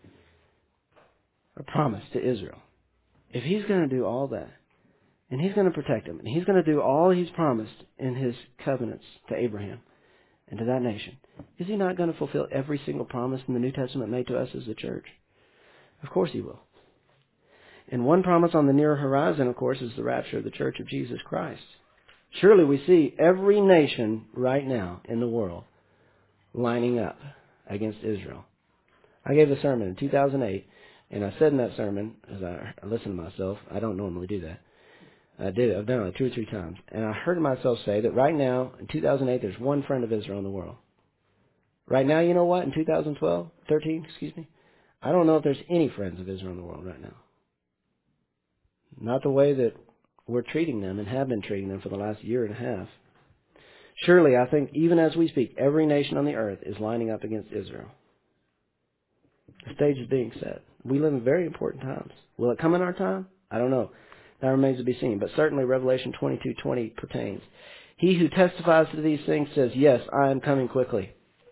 a promise to Israel, if he's going to do all that, and he's going to protect them, and he's going to do all he's promised in his covenants to Abraham and to that nation, is he not going to fulfill every single promise in the New Testament made to us as a church? Of course he will. And one promise on the near horizon, of course, is the rapture of the church of Jesus Christ. Surely we see every nation right now in the world lining up against Israel. I gave a sermon in 2008, and I said in that sermon, as I listened to myself, I don't normally do that. I've done it like 2 or 3 times. And I heard myself say that right now, in 2008, there's one friend of Israel in the world. Right now, you know what? In 13, I don't know if there's any friends of Israel in the world right now. Not the way that we're treating them and have been treating them for the last year and a half. Surely, I think, even as we speak, every nation on the earth is lining up against Israel. The stage is being set. We live in very important times. Will it come in our time? I don't know. That remains to be seen. But certainly Revelation 22:20 pertains. He who testifies to these things says, yes, I am coming quickly.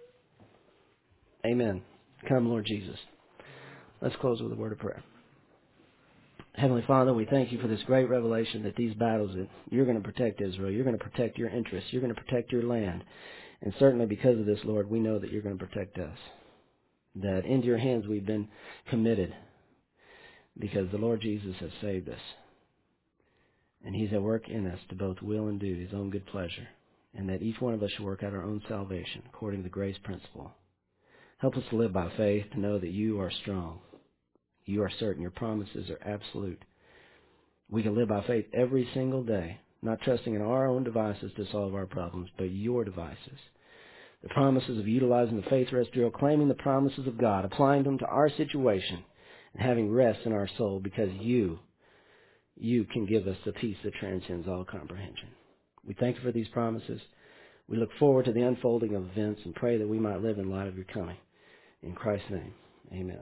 Amen. Come, Lord Jesus. Let's close with a word of prayer. Heavenly Father, we thank you for this great revelation that these battles, that you're going to protect Israel. You're going to protect your interests. You're going to protect your land. And certainly because of this, Lord, we know that you're going to protect us. That into your hands we've been committed because the Lord Jesus has saved us. And he's at work in us to both will and do his own good pleasure. And that each one of us should work out our own salvation according to the grace principle. Help us to live by faith, to know that you are strong. You are certain. Your promises are absolute. We can live by faith every single day, not trusting in our own devices to solve our problems, but your devices. The promises of utilizing the faith rest drill, claiming the promises of God, applying them to our situation, and having rest in our soul because you can give us the peace that transcends all comprehension. We thank you for these promises. We look forward to the unfolding of events and pray that we might live in light of your coming. In Christ's name, amen.